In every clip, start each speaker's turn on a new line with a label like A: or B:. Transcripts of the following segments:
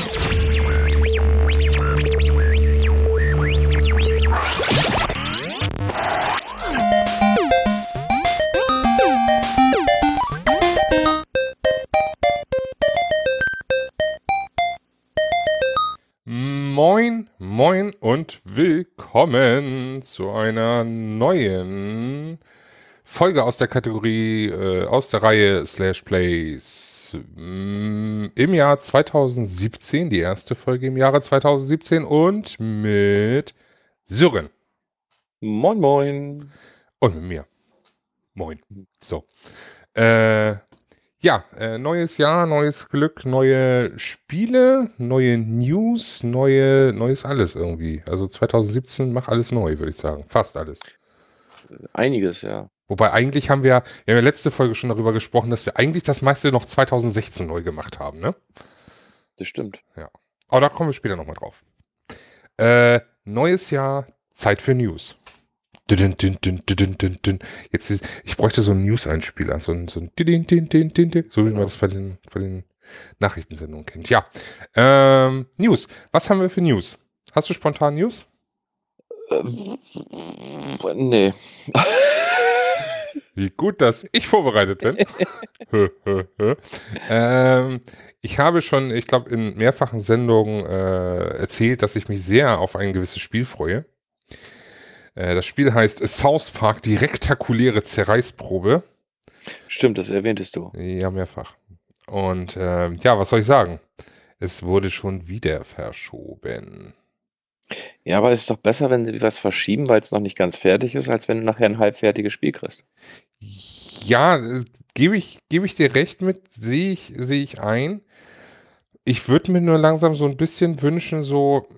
A: Moin, moin und willkommen zu einer neuen Folge aus der Kategorie, aus der Reihe Slash Plays im Jahr 2017, die erste Folge im Jahre 2017 und mit Sören
B: Moin, moin.
A: und mit mir. Moin. So. Neues Jahr, neues Glück, neue Spiele, neue News, neues alles irgendwie. Also 2017 macht alles neu, würde ich sagen. Fast alles.
B: Einiges, ja.
A: Wobei eigentlich wir haben ja letzte Folge schon darüber gesprochen, dass wir eigentlich das meiste noch 2016 neu gemacht haben, ne?
B: Das stimmt.
A: Ja. Aber da kommen wir später nochmal drauf. Neues Jahr, Zeit für News. Jetzt ich bräuchte so einen News-Einspieler, so ein so wie man das bei den Nachrichtensendungen kennt. Ja, News. Was haben wir für News? Hast du spontan News?
B: Nee.
A: Wie gut, dass ich vorbereitet bin. Ich habe schon, ich glaube, in mehrfachen Sendungen erzählt, dass ich mich sehr auf ein gewisses Spiel freue. Das Spiel heißt South Park, die rektakuläre Zerreißprobe.
B: Stimmt, das erwähntest du.
A: Ja, mehrfach. Und was soll ich sagen? Es wurde schon wieder verschoben.
B: Ja, aber es ist doch besser, wenn sie was verschieben, weil es noch nicht ganz fertig ist, als wenn du nachher ein halbfertiges Spiel kriegst.
A: Ja, gebe ich dir recht mit, sehe ich ein. Ich würde mir nur langsam so ein bisschen wünschen, so,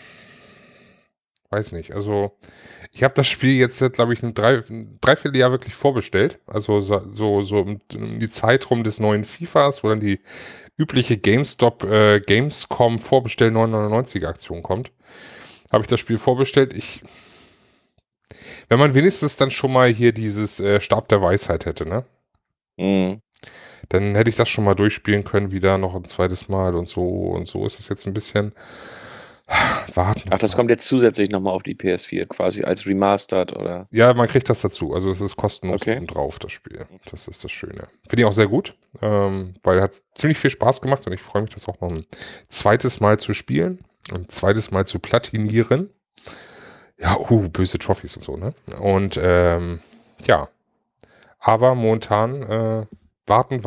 A: weiß nicht, also ich habe das Spiel jetzt, glaube ich, ein Dreivierteljahr wirklich vorbestellt. Also so um die Zeit rum des neuen FIFAs, wo dann die übliche Gamescom Vorbestell 9,99 Aktion kommt. Habe ich das Spiel vorbestellt. Wenn man wenigstens dann schon mal hier dieses Stab der Weisheit hätte, ne?
B: Mhm.
A: Dann hätte ich das schon mal durchspielen können, wieder noch ein zweites Mal und so. Und so ist es jetzt ein bisschen warten.
B: Ach, das kommt jetzt zusätzlich nochmal auf die PS4, quasi als Remastered, oder?
A: Ja, man kriegt das dazu. Also es ist kostenlos
B: Okay.
A: drauf, das Spiel. Das ist das Schöne. Finde ich auch sehr gut, weil hat ziemlich viel Spaß gemacht und ich freue mich, das auch noch ein zweites Mal zu spielen und ein zweites Mal zu platinieren. Ja, böse Trophys und so, ne? Und ja, aber momentan warten.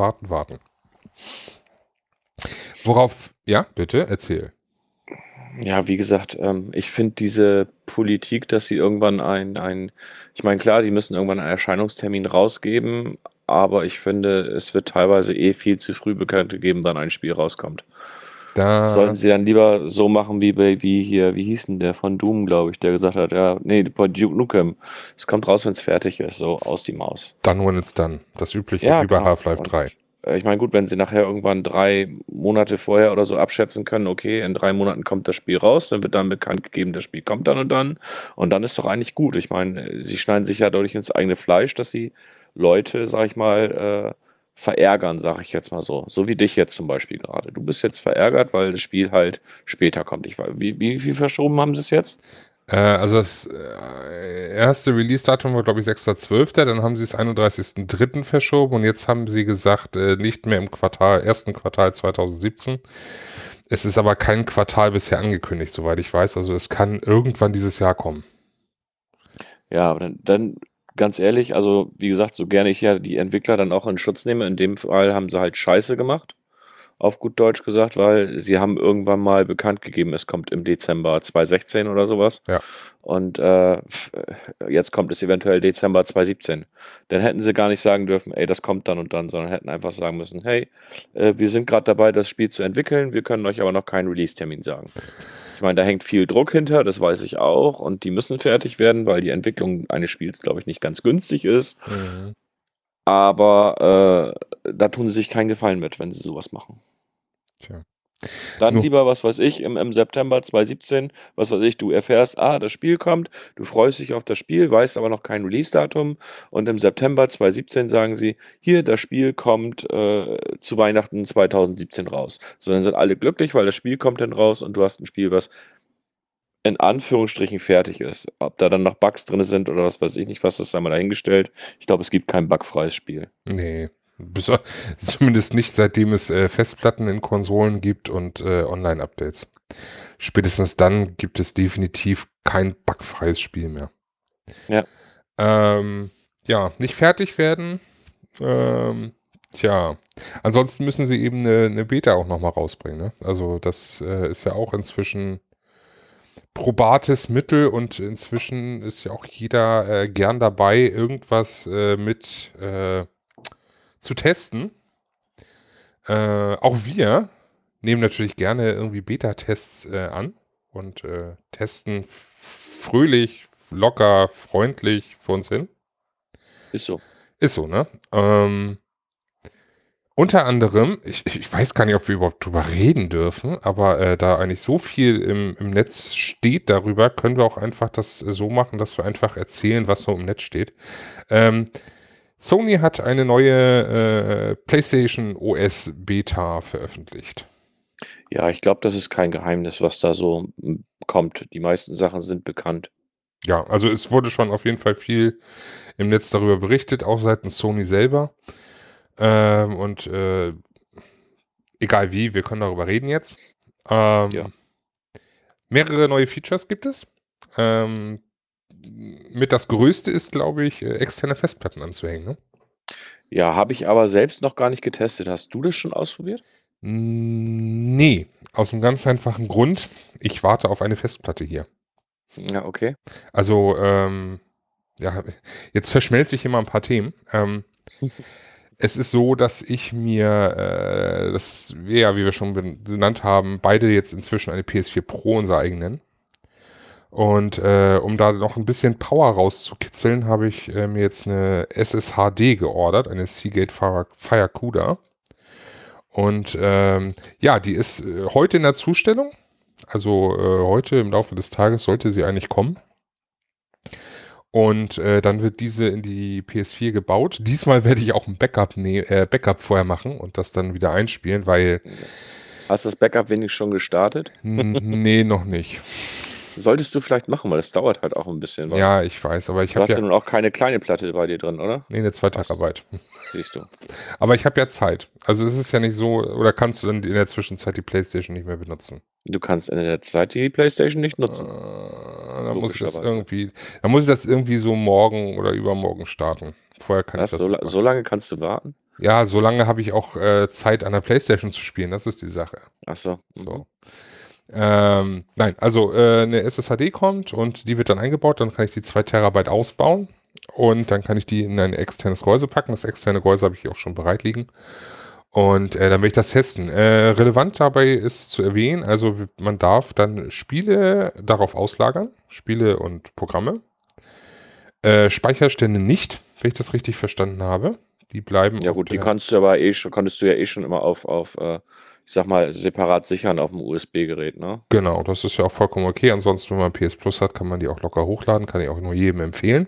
A: Worauf, ja, bitte, erzähl.
B: Ja, wie gesagt, ich finde diese Politik, dass sie irgendwann ich meine, klar, die müssen irgendwann einen Erscheinungstermin rausgeben, aber ich finde, es wird teilweise viel zu früh bekannt gegeben, dann ein Spiel rauskommt. Sollten sie dann lieber so machen wie hieß denn der von Doom, glaube ich, der gesagt hat, ja, nee, bei Duke Nukem, es kommt raus, wenn es fertig ist, so aus die Maus.
A: Done when it's done. Das übliche
B: Ja,
A: wie bei
B: genau.
A: Half-Life 3.
B: Ich meine, gut, wenn sie nachher irgendwann 3 Monate vorher oder so abschätzen können, okay, in 3 Monaten kommt das Spiel raus, dann wird dann bekannt gegeben, das Spiel kommt dann und dann ist doch eigentlich gut. Ich meine, sie schneiden sich ja dadurch ins eigene Fleisch, dass sie Leute, sag ich mal, verärgern, sag ich jetzt mal so. So wie dich jetzt zum Beispiel gerade. Du bist jetzt verärgert, weil das Spiel halt später kommt. Wie viel verschoben haben sie es jetzt?
A: Also das erste Release-Datum war, glaube ich, 6.12., dann haben sie es 31.03. verschoben und jetzt haben sie gesagt, nicht mehr im ersten Quartal 2017. Es ist aber kein Quartal bisher angekündigt, soweit ich weiß. Also es kann irgendwann dieses Jahr kommen.
B: Ja, aber dann ganz ehrlich, also wie gesagt, so gerne ich ja die Entwickler dann auch in Schutz nehme, in dem Fall haben sie halt Scheiße gemacht, auf gut Deutsch gesagt, weil sie haben irgendwann mal bekannt gegeben, es kommt im Dezember 2016 oder sowas.
A: Ja.
B: Und jetzt kommt es eventuell Dezember 2017. Dann hätten sie gar nicht sagen dürfen, ey, das kommt dann und dann, sondern hätten einfach sagen müssen, hey, wir sind gerade dabei, das Spiel zu entwickeln, wir können euch aber noch keinen Release-Termin sagen. Ich meine, da hängt viel Druck hinter, das weiß ich auch, und die müssen fertig werden, weil die Entwicklung eines Spiels, glaube ich, nicht ganz günstig ist.
A: Mhm.
B: Aber da tun sie sich keinen Gefallen mit, wenn sie sowas machen.
A: Tja.
B: Dann
A: Nur
B: lieber, was weiß ich, im September 2017, was weiß ich, du erfährst, das Spiel kommt, du freust dich auf das Spiel, weißt aber noch kein Release-Datum und im September 2017 sagen sie: „Hier, das Spiel kommt, zu Weihnachten 2017 raus.“ So, dann sind alle glücklich, weil das Spiel kommt dann raus und du hast 'n Spiel, was in Anführungsstrichen fertig ist. Ob da dann noch Bugs drin sind oder was weiß ich nicht was, das sei mal dahingestellt. Ich glaube, es gibt kein bugfreies Spiel.
A: ne, beso zumindest nicht, seitdem es, Festplatten in Konsolen gibt und, Online-Updates. Spätestens dann gibt es definitiv kein bugfreies Spiel mehr.
B: Ja.
A: Ähm, ja, nicht fertig werden, ähm, tja, ansonsten müssen sie eben 'ne Beta auch noch mal rausbringen, ne? Also, das, ist ja auch inzwischen probates Mittel und inzwischen ist ja auch jeder, gern dabei, irgendwas, mit, zu testen. Auch wir nehmen natürlich gerne irgendwie Beta-Tests, an und, testen fröhlich, locker, freundlich vor uns hin.
B: Ist so.
A: Ist so, ne? Unter anderem, ich weiß gar nicht, ob wir überhaupt drüber reden dürfen, aber, da eigentlich so viel im Netz steht darüber, können wir auch einfach das so machen, dass wir einfach erzählen, was so im Netz steht. Ähm, Sony hat eine neue, PlayStation OS Beta veröffentlicht.
B: Ja, ich glaube, das ist kein Geheimnis, was da so, kommt. Die meisten Sachen sind bekannt.
A: Ja, also es wurde schon auf jeden Fall viel im Netz darüber berichtet, auch seitens Sony selber. Und, egal wie, wir können darüber reden jetzt.
B: Ja.
A: Ähm Mehrere neue Features gibt es. Ähm, mit das Größte ist, glaube ich, externe Festplatten anzuhängen, ne?
B: Ja, habe ich aber selbst noch gar nicht getestet. Hast du das schon ausprobiert?
A: Ne, aus 'm ganz einfachen Grund, ich warte auf eine Festplatte hier.
B: Ja, okay.
A: Also, ja, jetzt verschmelze ich hier mal 'n paar Themen. Es ist so, dass ich mir, dass wir ja, wie wir schon benannt haben, beide jetzt inzwischen eine PS4 Pro, unserer eigenen. Und, um da noch ein bisschen Power rauszukitzeln, habe ich, mir jetzt eine SSHD geordert, eine Seagate Firecuda. Und, ja, die ist, heute in der Zustellung. Also, heute im Laufe des Tages sollte sie eigentlich kommen. Und, dann wird diese in die PS4 gebaut. Diesmal werde ich auch ein Backup vorher machen und das dann wieder einspielen, weil
B: Ja. Hast das Backup wenigstens schon gestartet?
A: ne, noch nicht.
B: Solltest du vielleicht machen, weil das dauert halt auch 'n bisschen, weil
A: Ja, ich weiß, aber ich
B: du
A: habe
B: hast
A: ja
B: ja nun auch keine kleine Platte bei dir drin, oder?
A: ne, 'ne 2
B: Hast du.
A: Terabyte.
B: Siehst du.
A: Aber ich habe ja Zeit. Also, es ist ja nicht so, oder kannst du dann in der Zwischenzeit die PlayStation nicht mehr benutzen?
B: Du kannst in der Zeit die PlayStation nicht nutzen,
A: Dann muss ich das
B: logischerweise.
A: irgendwie dann muss ich das irgendwie so morgen oder übermorgen starten. Vorher kann ich
B: Was,
A: das nicht
B: so
A: machen.
B: lange kannst du warten?
A: Ja, so lange habe ich auch, Zeit an der PlayStation zu spielen, das ist die Sache.
B: Ach so,
A: So. Nein, also, 'ne SSHD kommt und die wird dann eingebaut, dann kann ich die 2 Terabyte ausbauen und dann kann ich die in ein externes Gehäuse packen. Das externe Gehäuse habe ich hier auch schon bereit liegen und, dann will ich das testen. Relevant dabei ist zu erwähnen, also, man darf dann Spiele darauf auslagern, Spiele und Programme. Speicherstände nicht, wenn ich das richtig verstanden habe. Die bleiben
B: Ja
A: auf
B: gut, die
A: der
B: kannst du aber konntest du ja eh schon immer auf, ich sage mal, separat sichern auf'm USB-Gerät, ne?
A: genau, das ist ja auch vollkommen okay. Ansonsten, wenn man PS Plus hat, kann man die auch locker hochladen, kann ich auch nur jedem empfehlen.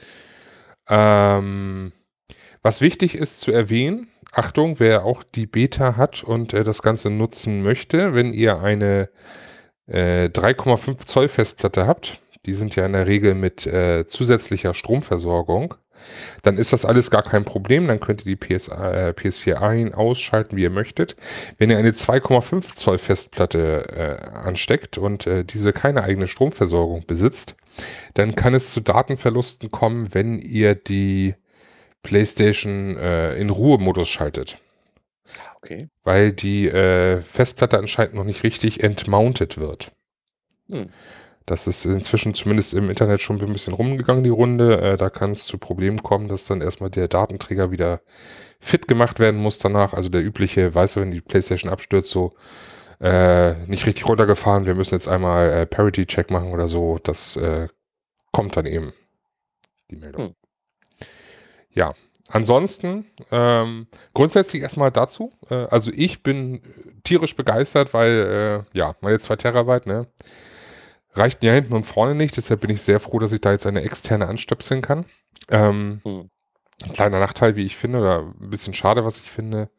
A: Ähm, was wichtig ist zu erwähnen, Achtung, wer auch die Beta hat und, das Ganze nutzen möchte, wenn ihr eine, 3,5 Zoll Festplatte habt, die sind ja in der Regel mit, zusätzlicher Stromversorgung, dann ist das alles gar kein Problem. Dann könnt ihr die PS4 ein ausschalten, wie ihr möchtet. Wenn ihr eine 2,5 Zoll Festplatte, ansteckt und, diese keine eigene Stromversorgung besitzt, dann kann es zu Datenverlusten kommen, wenn ihr die PlayStation, in Ruhemodus schaltet,
B: Ah, okay.
A: weil die, Festplatte anscheinend noch nicht richtig entmountet wird.
B: Hm.
A: Das ist inzwischen zumindest im Internet schon ein bisschen rumgegangen, die Runde. Da kann es zu Problemen kommen, dass dann erstmal der Datenträger wieder fit gemacht werden muss danach. Also der übliche, weißt du, wenn die PlayStation abstürzt, so, nicht richtig runtergefahren, wir müssen jetzt einmal, Parity-Check machen oder so. Das, kommt dann eben, die Meldung.
B: Hm.
A: Ja, Ansonsten, grundsätzlich erstmal dazu. Also ich bin tierisch begeistert, weil, ja, meine 2 Terabyte, ne, reichten ja hinten und vorne nicht. Deshalb bin ich sehr froh, dass ich da jetzt eine externe anstöpseln kann.
B: Hm.
A: Ein kleiner Nachteil, wie ich finde, oder ein bisschen schade, was ich finde.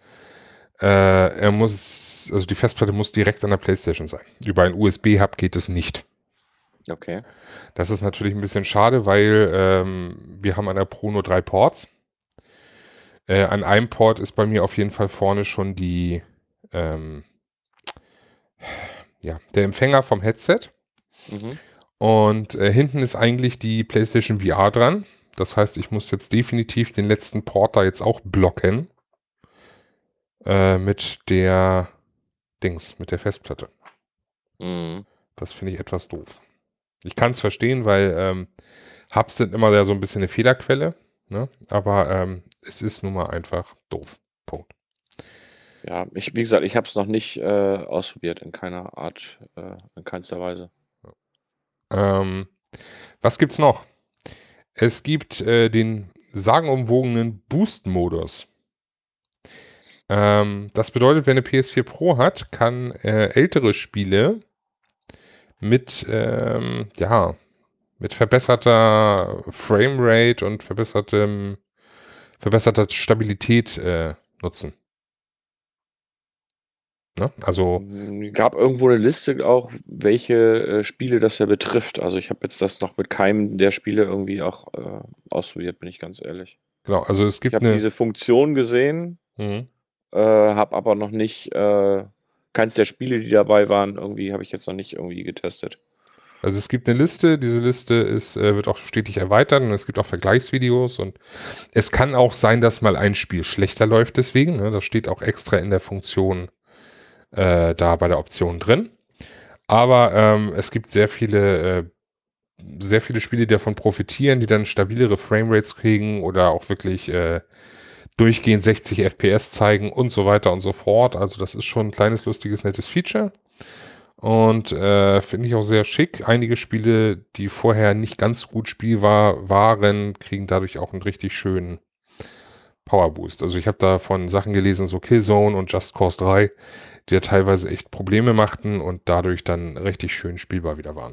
A: Also die Festplatte muss direkt an der PlayStation sein. Über einen USB-Hub geht es nicht.
B: Okay.
A: Das ist natürlich ein bisschen schade, weil wir haben an der Pro nur 3 Ports. An einem Port ist bei mir auf jeden Fall vorne schon ähm, der Empfänger vom Headset.
B: Mhm.
A: Und hinten ist eigentlich die PlayStation VR dran. Das heißt, ich muss jetzt definitiv den letzten Port da jetzt auch blocken. Mit der Festplatte.
B: Mhm.
A: Das finde ich etwas doof. Ich kann es verstehen, weil Hubs sind immer ja so ein bisschen eine Fehlerquelle. Ne? Aber es ist nun mal einfach doof. Punkt.
B: Ja, wie gesagt, ich habe es noch nicht, ausprobiert in keiner Art, in keinster Weise.
A: Ähm, Was gibt's noch? Es gibt den sagenumwogenen Boost-Modus. Das bedeutet, wer eine PS4 Pro hat, kann ältere Spiele mit, mit verbesserter Framerate und verbesserter Stabilität nutzen. Ne? Also,
B: Gab irgendwo eine Liste auch, welche, Spiele das ja betrifft. Also, ich habe jetzt das noch mit keinem der Spiele irgendwie auch, ausprobiert, bin ich ganz ehrlich.
A: genau, also es
B: Ich
A: gibt
B: habe
A: eine.
B: diese Funktion gesehen,
A: Mhm.
B: habe aber noch nicht, keins der Spiele, die dabei waren, irgendwie habe ich jetzt noch nicht irgendwie getestet.
A: Also es gibt eine Liste, diese Liste wird auch stetig erweitert und es gibt auch Vergleichsvideos und es kann auch sein, dass mal ein Spiel schlechter läuft deswegen. Ne? Das steht auch extra in der Funktion da bei der Option drin. Aber es gibt sehr viele Spiele, die davon profitieren, die dann stabilere Framerates kriegen oder auch wirklich durchgehend 60 FPS zeigen und so weiter und so fort. Also das ist schon ein kleines, lustiges, nettes Feature. Und finde ich auch sehr schick. Einige Spiele, die vorher nicht ganz gut spielbar waren, kriegen dadurch auch einen richtig schönen Powerboost. Also ich habe da von Sachen gelesen, so Killzone und Just Cause 3, die ja teilweise echt Probleme machten und dadurch dann richtig schön spielbar wieder waren.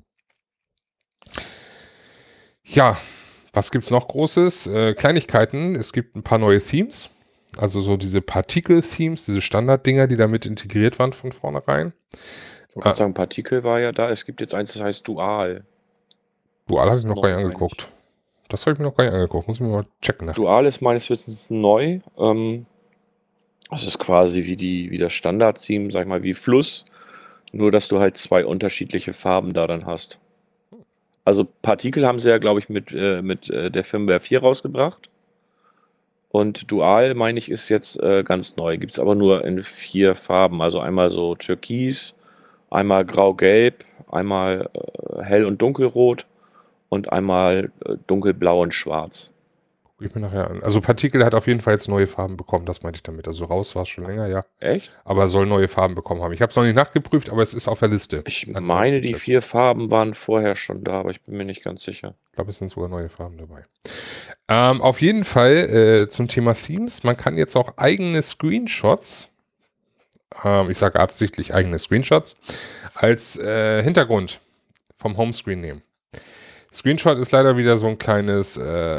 A: Ja, was gibt's noch Großes? Kleinigkeiten. Es gibt ein paar neue Themes. Also so diese Partikel-Themes, diese Standarddinger, die damit integriert waren von vornherein.
B: Ich wollte grad sagen, Partikel war ja da. Es gibt jetzt eins, das heißt Dual.
A: Dual
B: Das
A: hatte ich
B: ist
A: noch gar nicht
B: neu, meine ich.
A: angeguckt. Das habe ich mir noch gar nicht angeguckt. Muss ich mir mal checken nach.
B: Dual ist meines Wissens neu. Das ist quasi wie das Standard-Theme, sage ich mal, wie Fluss, nur dass du halt 2 unterschiedliche Farben da dann hast. Also, Partikel haben sie ja, glaube ich, mit der Firmware 4 rausgebracht. Und Dual, meine ich, ist jetzt, ganz neu. Gibt's aber nur in 4 Farben. Also einmal so türkis, einmal grau-gelb, einmal, hell und dunkelrot und einmal, dunkelblau und schwarz.
A: Guck ich mir nachher an. Also Partikel hat auf jeden Fall jetzt neue Farben bekommen, das meinte ich damit. Also raus war es schon länger, ja.
B: Echt?
A: Aber soll neue Farben bekommen haben. Ich habe es noch nicht nachgeprüft, aber es ist auf der Liste
B: Ich
A: an neuen
B: meine, die
A: Features.
B: 4 Farben waren vorher schon da, aber ich bin mir nicht ganz sicher.
A: Ich glaube, es sind sogar neue Farben dabei. Auf jeden Fall zum Thema Themes. Man kann jetzt auch eigene Screenshots, ich sage absichtlich eigene Screenshots, als Hintergrund vom Homescreen nehmen. Screenshot ist leider wieder so ein kleines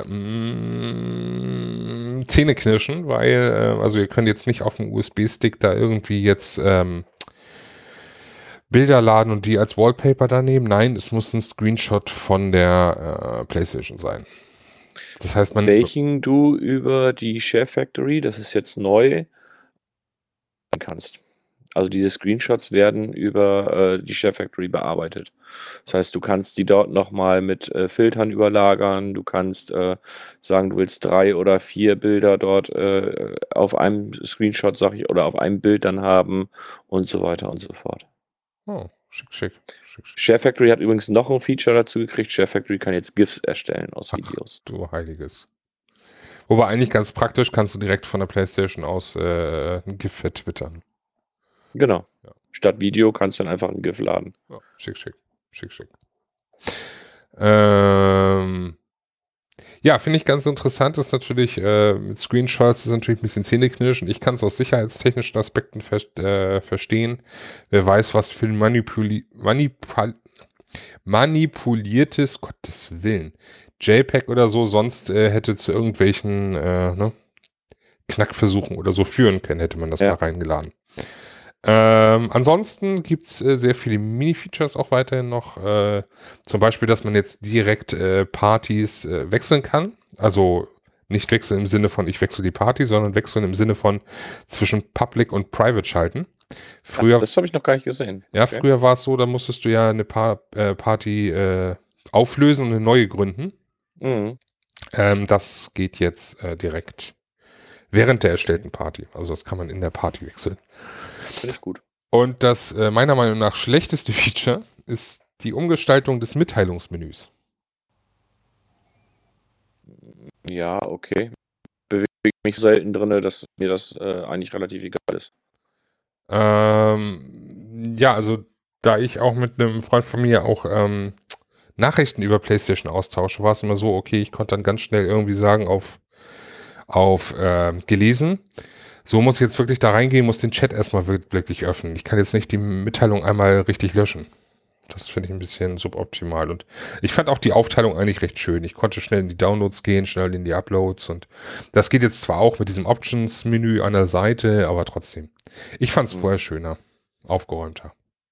A: Zähneknirschen, weil, also ihr könnt jetzt nicht auf dem USB-Stick da irgendwie jetzt Bilder laden und die als Wallpaper da nehmen. Nein, es muss ein Screenshot von der PlayStation sein. Das heißt,
B: Welchen du über die Share Factory, das ist jetzt neu, kannst. Also diese Screenshots werden über, die Share Factory bearbeitet. Das heißt, du kannst die dort noch mal mit, Filtern überlagern. Du kannst, sagen, du willst 3 oder 4 Bilder dort, auf einem Screenshot, sage ich, oder auf einem Bild dann haben und so weiter und so fort.
A: Oh, schick, schick, schick, schick.
B: Share Factory hat übrigens noch ein Feature dazu gekriegt. Share Factory kann jetzt GIFs erstellen aus
A: Ach,
B: Videos.
A: du Heiliges. Wobei eigentlich ganz praktisch kannst du direkt von der PlayStation aus ein GIF vertwittern.
B: Genau.
A: Ja.
B: Statt Video kannst du dann einfach 'n GIF laden.
A: Ja, schick, schick, schick, schick. Ähm, Ja, finde ich ganz interessant, ist natürlich, mit Screenshots ist natürlich ein bisschen zähneknirschend. Ich kann es aus sicherheitstechnischen Aspekten verstehen. Wer weiß, was für ein manipuliertes, Gottes Willen, JPEG oder so sonst hätte zu irgendwelchen ne, Knackversuchen oder so führen können, hätte man das da
B: Ja,
A: reingeladen. Ansonsten gibt's sehr viele Mini-Features auch weiterhin noch. Zum Beispiel, dass man jetzt direkt Partys wechseln kann. Also nicht wechseln im Sinne von ich wechsle die Party, sondern wechseln im Sinne von zwischen Public und Private schalten.
B: ach,
A: Früher,
B: das habe ich noch gar nicht gesehen.
A: ja,
B: Okay.
A: früher war es so, da musstest du ja eine Party auflösen und eine neue gründen.
B: Mhm.
A: Das geht jetzt direkt während der
B: Okay,
A: erstellten Party. Also das kann man in der Party wechseln.
B: finde ich gut.
A: Und das meiner Meinung nach schlechteste Feature ist die Umgestaltung des Mitteilungsmenüs.
B: Ja, okay. Bewege mich selten drin, dass mir das eigentlich relativ egal ist.
A: Ja, also da ich auch mit einem Freund von mir auch Nachrichten über PlayStation austausche, war es immer so, okay, ich konnte dann ganz schnell irgendwie sagen auf gelesen. So muss ich jetzt wirklich da reingehen, muss den Chat erstmal wirklich öffnen. Ich kann jetzt nicht die Mitteilung einmal richtig löschen. Das finde ich ein bisschen suboptimal. Und ich fand auch die Aufteilung eigentlich recht schön. Ich konnte schnell in die Downloads gehen, schnell in die Uploads. Und das geht jetzt zwar auch mit diesem Options-Menü an der Seite, aber trotzdem. Ich fand es
B: Mhm.
A: vorher schöner, aufgeräumter.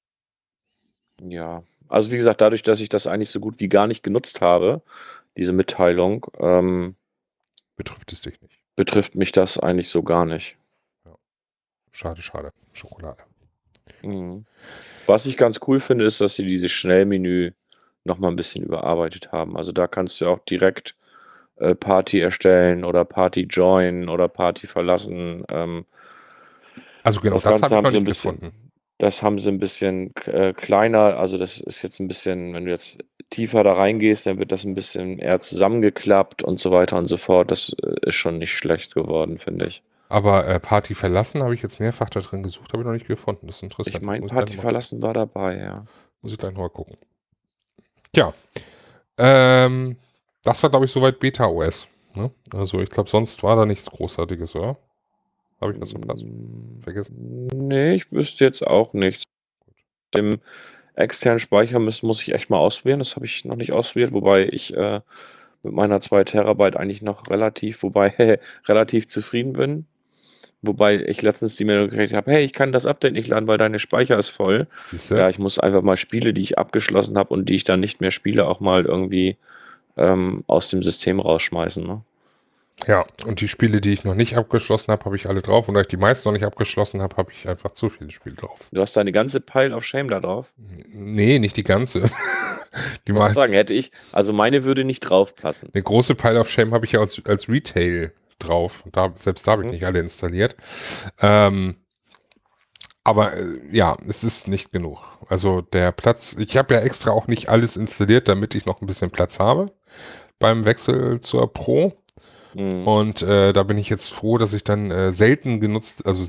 B: Ja, also wie gesagt, dadurch, dass ich das eigentlich so gut wie gar nicht genutzt habe, diese Mitteilung,
A: Betrifft es dich nicht.
B: betrifft mich das eigentlich so gar nicht.
A: Ja. Schade, schade. Schokolade.
B: Mhm. Was ich ganz cool finde, ist, dass sie dieses Schnellmenü noch mal 'n bisschen überarbeitet haben. Also, da kannst du auch direkt, Party erstellen oder Party joinen oder Party verlassen.
A: Also genau,
B: Das
A: das
B: Ganze
A: habe ich
B: haben
A: noch
B: sie 'n
A: nicht gefunden.
B: bisschen das haben sie 'n bisschen kleiner, also, das ist jetzt 'n bisschen, wenn du jetzt tiefer da reingehst, dann wird das 'n bisschen eher zusammengeklappt und so weiter und so fort. Das, ist schon nicht schlecht geworden, finde ich.
A: Aber Party verlassen habe ich jetzt mehrfach da drin gesucht, habe ich noch nicht gefunden. Das ist
B: Ich
A: interessant. Das
B: meine,
A: muss ich gleich noch
B: Party
A: mal gucken.
B: verlassen war dabei, ja.
A: Muss ich gleich noch mal gucken. Tja, ähm, das war, glaube ich, soweit Beta-OS. Ne? Also ich glaube, sonst war da nichts Großartiges, oder? Habe ich was vergessen?
B: Ne, ich wüsste jetzt auch nichts. Dem externen Speicher muss ich echt mal ausprobieren. Das habe ich noch nicht ausprobiert, wobei ich, mit meiner 2 Terabyte eigentlich noch relativ zufrieden bin. Wobei ich letztens die Meldung gekriegt habe: „Hey, ich kann das Update nicht laden, weil deine Speicher ist voll."
A: Siehst du?
B: Ja, ich muss einfach mal Spiele, die ich abgeschlossen habe und die ich dann nicht mehr spiele, auch mal irgendwie, aus dem System rausschmeißen, ne?
A: Ja, und die Spiele, die ich noch nicht abgeschlossen habe, habe ich alle drauf. Und da ich die meisten noch nicht abgeschlossen habe, habe ich einfach zu viele Spiele drauf.
B: Du hast deine ganze Pile of Shame da drauf?
A: Nee, nicht die ganze. Die
B: Wollte
A: mal,
B: grad sagen, hätte ich, also meine würde nicht draufpassen.
A: eine große Pile of Shame habe ich ja als Retail drauf. Und selbst da habe ich
B: Mhm.
A: nicht alle installiert. Ähm, aber ja, es ist nicht genug. Also der Platz, ich habe ja extra auch nicht alles installiert, damit ich noch ein bisschen Platz habe beim Wechsel zur Pro.
B: Mhm.
A: Und da bin ich jetzt froh, dass ich dann also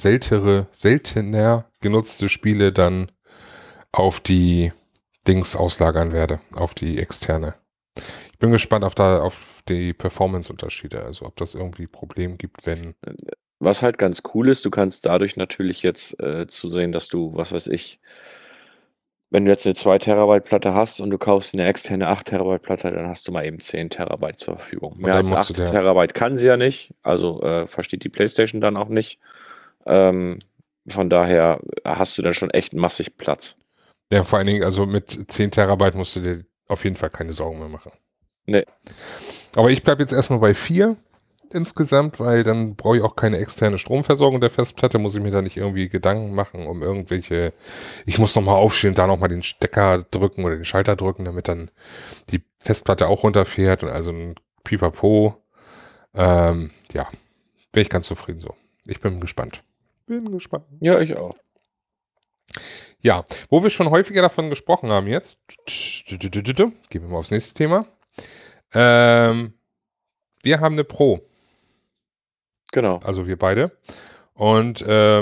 A: seltener genutzte Spiele dann auf die Dings auslagern werde, auf die externe. Ich bin gespannt auf die Performance-Unterschiede, also ob das irgendwie ein Problem gibt, wenn.
B: Was halt ganz cool ist, du kannst dadurch natürlich jetzt, zusehen, dass du, was weiß ich, wenn du jetzt 'ne 2 Terabyte Platte hast und du kaufst 'ne externe 8 Terabyte Platte, dann hast du mal eben 10 Terabyte zur Verfügung.
A: Und
B: Mehr
A: dann
B: als
A: musst du
B: 8
A: der,
B: Terabyte kann sie ja nicht, also, versteht die PlayStation dann auch nicht. Ähm, von daher hast du dann schon echt massig Platz.
A: ja, vor allen Dingen, also mit 10 Terabyte musst du dir auf jeden Fall keine Sorgen mehr machen.
B: Ne,
A: Aber ich bleibe jetzt erstmal bei 4 insgesamt, weil dann brauche ich auch keine externe Stromversorgung der Festplatte, muss ich mir da nicht irgendwie Gedanken machen um irgendwelche, ich muss nochmal aufstehen, da nochmal den Stecker drücken oder den Schalter drücken, damit dann die Festplatte auch runterfährt und also ein Pipapo. Ja, bin ich ganz zufrieden so. Ich bin gespannt. Bin gespannt.
B: ja, ich auch.
A: Ja, wo wir schon häufiger davon gesprochen haben jetzt, gehen wir mal aufs nächste Thema. Ähm, wir haben eine Pro,
B: Genau.
A: also wir beide. Und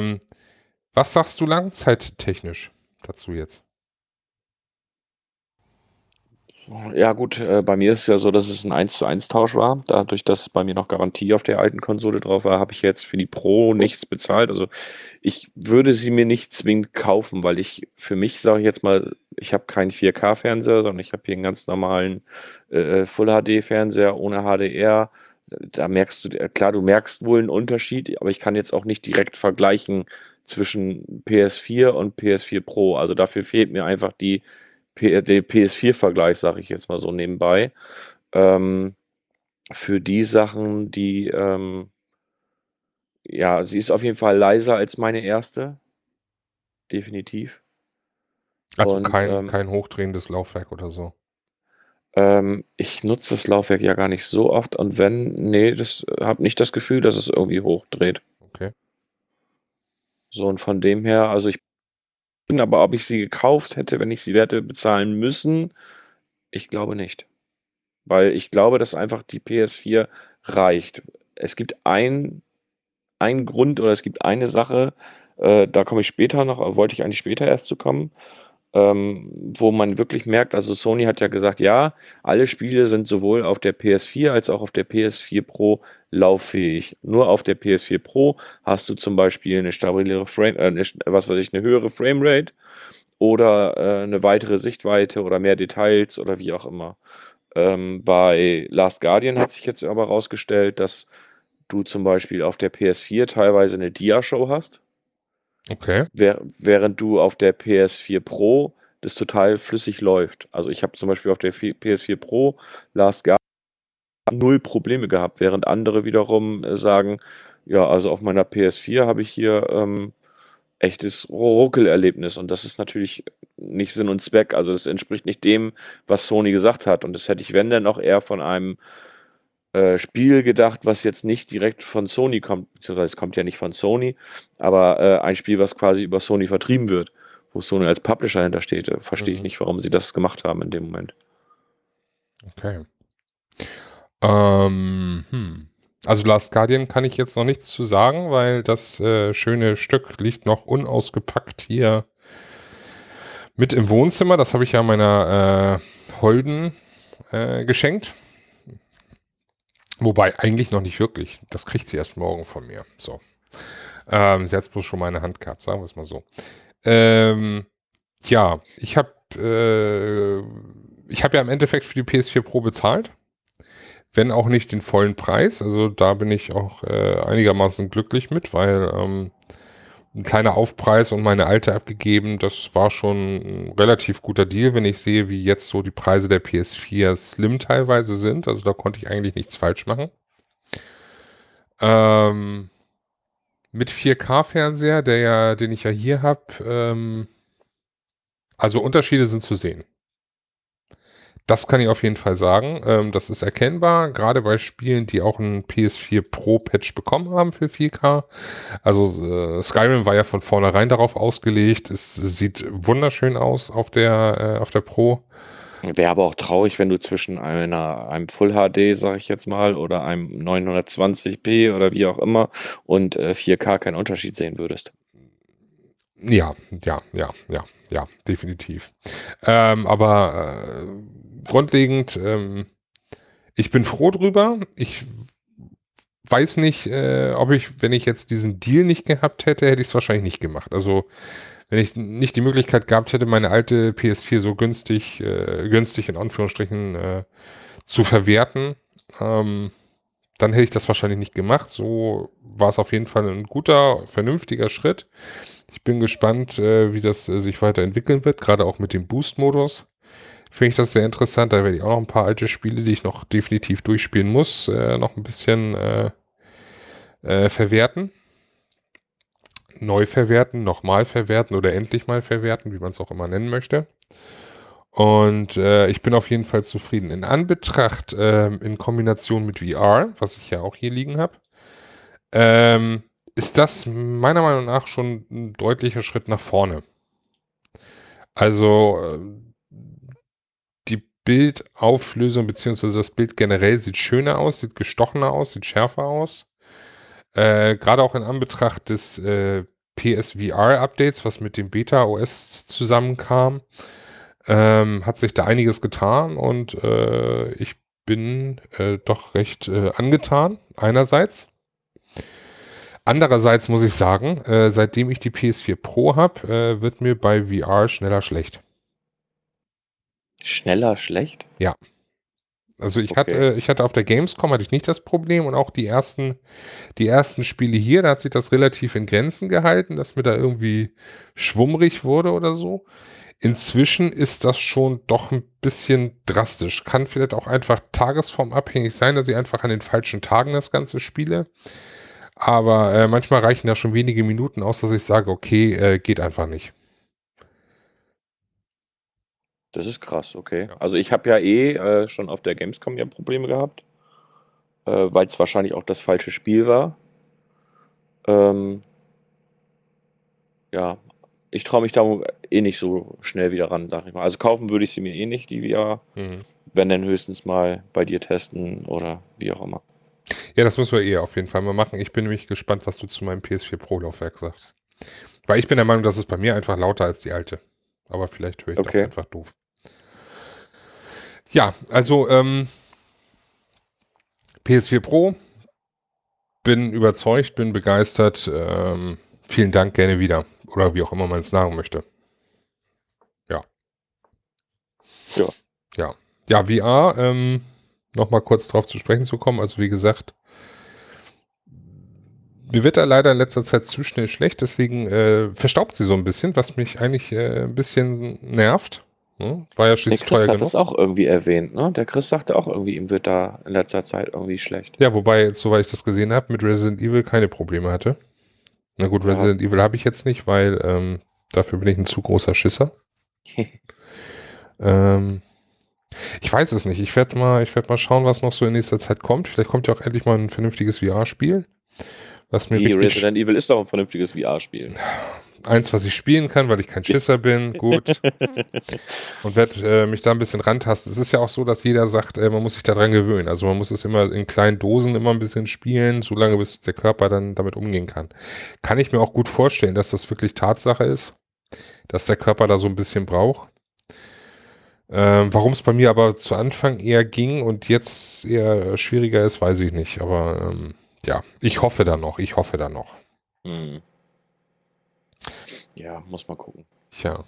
A: was sagst du langzeittechnisch dazu jetzt?
B: Ja gut, bei mir ist es ja so, dass es 'n 1:1 Tausch war. Dadurch, dass bei mir noch Garantie auf der alten Konsole drauf war, habe ich jetzt für die Pro nichts bezahlt. Also, ich würde sie mir nicht zwingend kaufen, weil ich für mich, sage ich jetzt mal, ich habe keinen 4K-Fernseher, sondern ich habe hier 'n ganz normalen, Full-HD-Fernseher ohne HDR. Da merkst du klar, du merkst wohl 'n Unterschied, aber ich kann jetzt auch nicht direkt vergleichen zwischen PS4 und PS4 Pro. Also, dafür fehlt mir einfach der PS4-Vergleich, sage ich jetzt mal so nebenbei. Ähm, für die Sachen, ja, sie ist auf jeden Fall leiser als meine erste, definitiv.
A: Also
B: Und,
A: kein hochdrehendes Laufwerk oder so.
B: ich nutze das Laufwerk ja gar nicht so oft und wenn, ne, das habe nicht das Gefühl, dass es irgendwie hochdreht.
A: Okay.
B: So und von dem her, also, ich bin aber, ob ich sie gekauft hätte, wenn ich sie hätte bezahlen müssen, ich glaube nicht. Weil ich glaube, dass einfach die PS4 reicht. Es gibt einen Grund oder es gibt eine Sache, da komme ich später noch wollte ich eigentlich später erst zu kommen, wo man wirklich merkt, also Sony hat ja gesagt: „Ja, alle Spiele sind sowohl auf der PS4 als auch auf der PS4 Pro lauffähig. Nur auf der PS4 Pro hast du zum Beispiel 'ne stabilere Frame 'ne was weiß ich, 'ne höhere Framerate oder, 'ne weitere Sichtweite oder mehr Details oder wie auch immer.“ bei Last Guardian hat sich jetzt aber rausgestellt, dass du zum Beispiel auf der PS4 teilweise 'ne Dia-Show hast,
A: Okay.
B: während du auf der PS4 Pro das total flüssig läuft. Also, ich habe zum Beispiel auf der PS4 Pro Last Guardian null Probleme gehabt, während andere wiederum, sagen: „Ja, also auf meiner PS4 habe ich hier, echtes Ruckelerlebnis“ und das ist natürlich nicht Sinn und Zweck. Also, das entspricht nicht dem, was Sony gesagt hat und das hätte ich, wenn dann, auch eher von einem Spiel gedacht, was jetzt nicht direkt von Sony kommt, beziehungsweise es kommt ja nicht von Sony, aber, ein Spiel, was quasi über Sony vertrieben wird, wo Sony als Publisher hintersteht. Verstehe ich
A: Mhm.
B: nicht, warum sie das gemacht haben in dem Moment.
A: Okay. Hm. Also Last Guardian kann ich jetzt noch nichts zu sagen, weil das, schöne Stück liegt noch unausgepackt hier mit im Wohnzimmer. Das habe ich ja meiner, Holden, geschenkt. Wobei eigentlich noch nicht wirklich. Das kriegt sie erst morgen von mir. So. Sie hat's bloß schon mal in der Hand gehabt, sagen wir's mal so. Ähm, ja, ich habe ja im Endeffekt für die PS4 Pro bezahlt, wenn auch nicht den vollen Preis. Also, da bin ich auch, einigermaßen glücklich mit, weil, 'n kleiner Aufpreis und meine alte abgegeben, das war schon 'n relativ guter Deal, wenn ich sehe, wie jetzt so die Preise der PS4 Slim teilweise sind. Also, da konnte ich eigentlich nichts falsch machen. Ähm, mit 4K-Fernseher, den ich ja hier habe, also Unterschiede sind zu sehen. Das kann ich auf jeden Fall sagen. Das ist erkennbar, gerade bei Spielen, die auch 'n PS4 Pro Patch bekommen haben für 4K. Also, Skyrim war ja von vornherein darauf ausgelegt. Es sieht wunderschön aus auf der Pro.
B: Wäre aber auch traurig, wenn du zwischen einem Full HD, sage ich jetzt mal, oder einem 920p oder wie auch immer und, 4K keinen Unterschied sehen würdest.
A: Ja, ja, definitiv. Aber, grundlegend, ich bin froh drüber. Ich weiß nicht, ob ich, wenn ich jetzt diesen Deal nicht gehabt hätte, hätte ich es wahrscheinlich nicht gemacht. Also, wenn ich nicht die Möglichkeit gehabt hätte, meine alte PS4 so günstig in Anführungsstrichen, zu verwerten, ähm, dann hätte ich das wahrscheinlich nicht gemacht. So war es auf jeden Fall ein guter, vernünftiger Schritt. Ich bin gespannt, wie das, sich weiterentwickeln wird, gerade auch mit dem Boost-Modus. Finde ich das sehr interessant. Da werde ich auch noch ein paar alte Spiele, die ich noch definitiv durchspielen muss, noch ein bisschen, verwerten. Neu verwerten, nochmal verwerten oder endlich mal verwerten, wie man es auch immer nennen möchte. Und, ich bin auf jeden Fall zufrieden. In Anbetracht, in Kombination mit VR, was ich ja auch hier liegen habe, ist das meiner Meinung nach schon ein deutlicher Schritt nach vorne. Also, die Bildauflösung beziehungsweise das Bild generell sieht schöner aus, sieht gestochener aus, sieht schärfer aus. Grade auch in Anbetracht des, PSVR-Updates, was mit dem Beta OS zusammenkam. hat sich da einiges getan und ich bin doch recht angetan, einerseits. Andererseits muss ich sagen, seitdem ich die PS4 Pro habe, wird mir bei VR schneller schlecht.
B: Schneller schlecht?
A: Ja. Also ich
B: Okay.
A: hatte auf der Gamescom hatte ich nicht das Problem und auch die ersten Spiele hier, da hat sich das relativ in Grenzen gehalten, dass mir da irgendwie schwummrig wurde oder so. Inzwischen ist das schon doch ein bisschen drastisch. Kann vielleicht auch einfach tagesformabhängig sein, dass ich einfach an den falschen Tagen das Ganze spiele. Aber manchmal reichen da schon wenige Minuten aus, dass ich sage, okay, geht einfach nicht.
B: Das ist krass, okay.
A: Ja.
B: Also ich habe ja schon auf der Gamescom ja Probleme gehabt, weil es wahrscheinlich auch das falsche Spiel war. Ähm, ja, ich traue mich da eh nicht so schnell wieder ran, sag ich mal. Also kaufen würde ich sie mir eh nicht, die VR.
A: Mhm.
B: Wenn dann höchstens mal bei dir testen oder wie auch immer.
A: Ja, das müssen wir auf jeden Fall mal machen. Ich bin nämlich gespannt, was du zu meinem PS4 Pro Laufwerk sagst. Weil ich bin der Meinung, das ist bei mir einfach lauter als die alte. Aber vielleicht höre ich da auch
B: Okay.
A: einfach doof. Ja, also PS4 Pro, bin überzeugt, bin begeistert. Vielen Dank, gerne wieder. Oder wie auch immer man es sagen möchte. Ja.
B: Ja.
A: Ja. Ja, VR, nochmal kurz drauf zu sprechen zu kommen. Also wie gesagt, mir wird da leider in letzter Zeit zu schnell schlecht, deswegen verstaubt sie so ein bisschen, was mich eigentlich ein bisschen nervt. Ne? War ja
B: Der
A: schließlich
B: Chris
A: teuer
B: hat
A: genug.
B: das auch irgendwie erwähnt, ne? Der Chris sagte auch irgendwie, ihm wird da in letzter Zeit irgendwie schlecht.
A: Ja, wobei jetzt, soweit ich das gesehen habe, mit Resident Evil keine Probleme hatte. Na gut,
B: Ja.
A: Resident Evil habe ich jetzt nicht, weil dafür bin ich ein zu großer Schisser. Ich weiß es nicht. Ich werd mal schauen, was noch so in nächster Zeit kommt. Vielleicht kommt ja auch endlich mal ein vernünftiges VR-Spiel. Was mir richtig.
B: Resident Evil ist doch ein vernünftiges VR-Spiel.
A: Eins, was ich spielen kann, weil ich kein Schisser bin, gut. Und werde mich da ein bisschen rantasten. Es ist ja auch so, dass jeder sagt, man muss sich daran gewöhnen. Also man muss es immer in kleinen Dosen immer ein bisschen spielen, solange bis der Körper dann damit umgehen kann. Kann ich mir auch gut vorstellen, dass das wirklich Tatsache ist, dass der Körper da so ein bisschen braucht. Warum es bei mir aber zu Anfang eher ging und jetzt eher schwieriger ist, weiß ich nicht. Aber ja, ich hoffe da noch.
B: Hm. Ja, muss mal gucken.
A: Tja.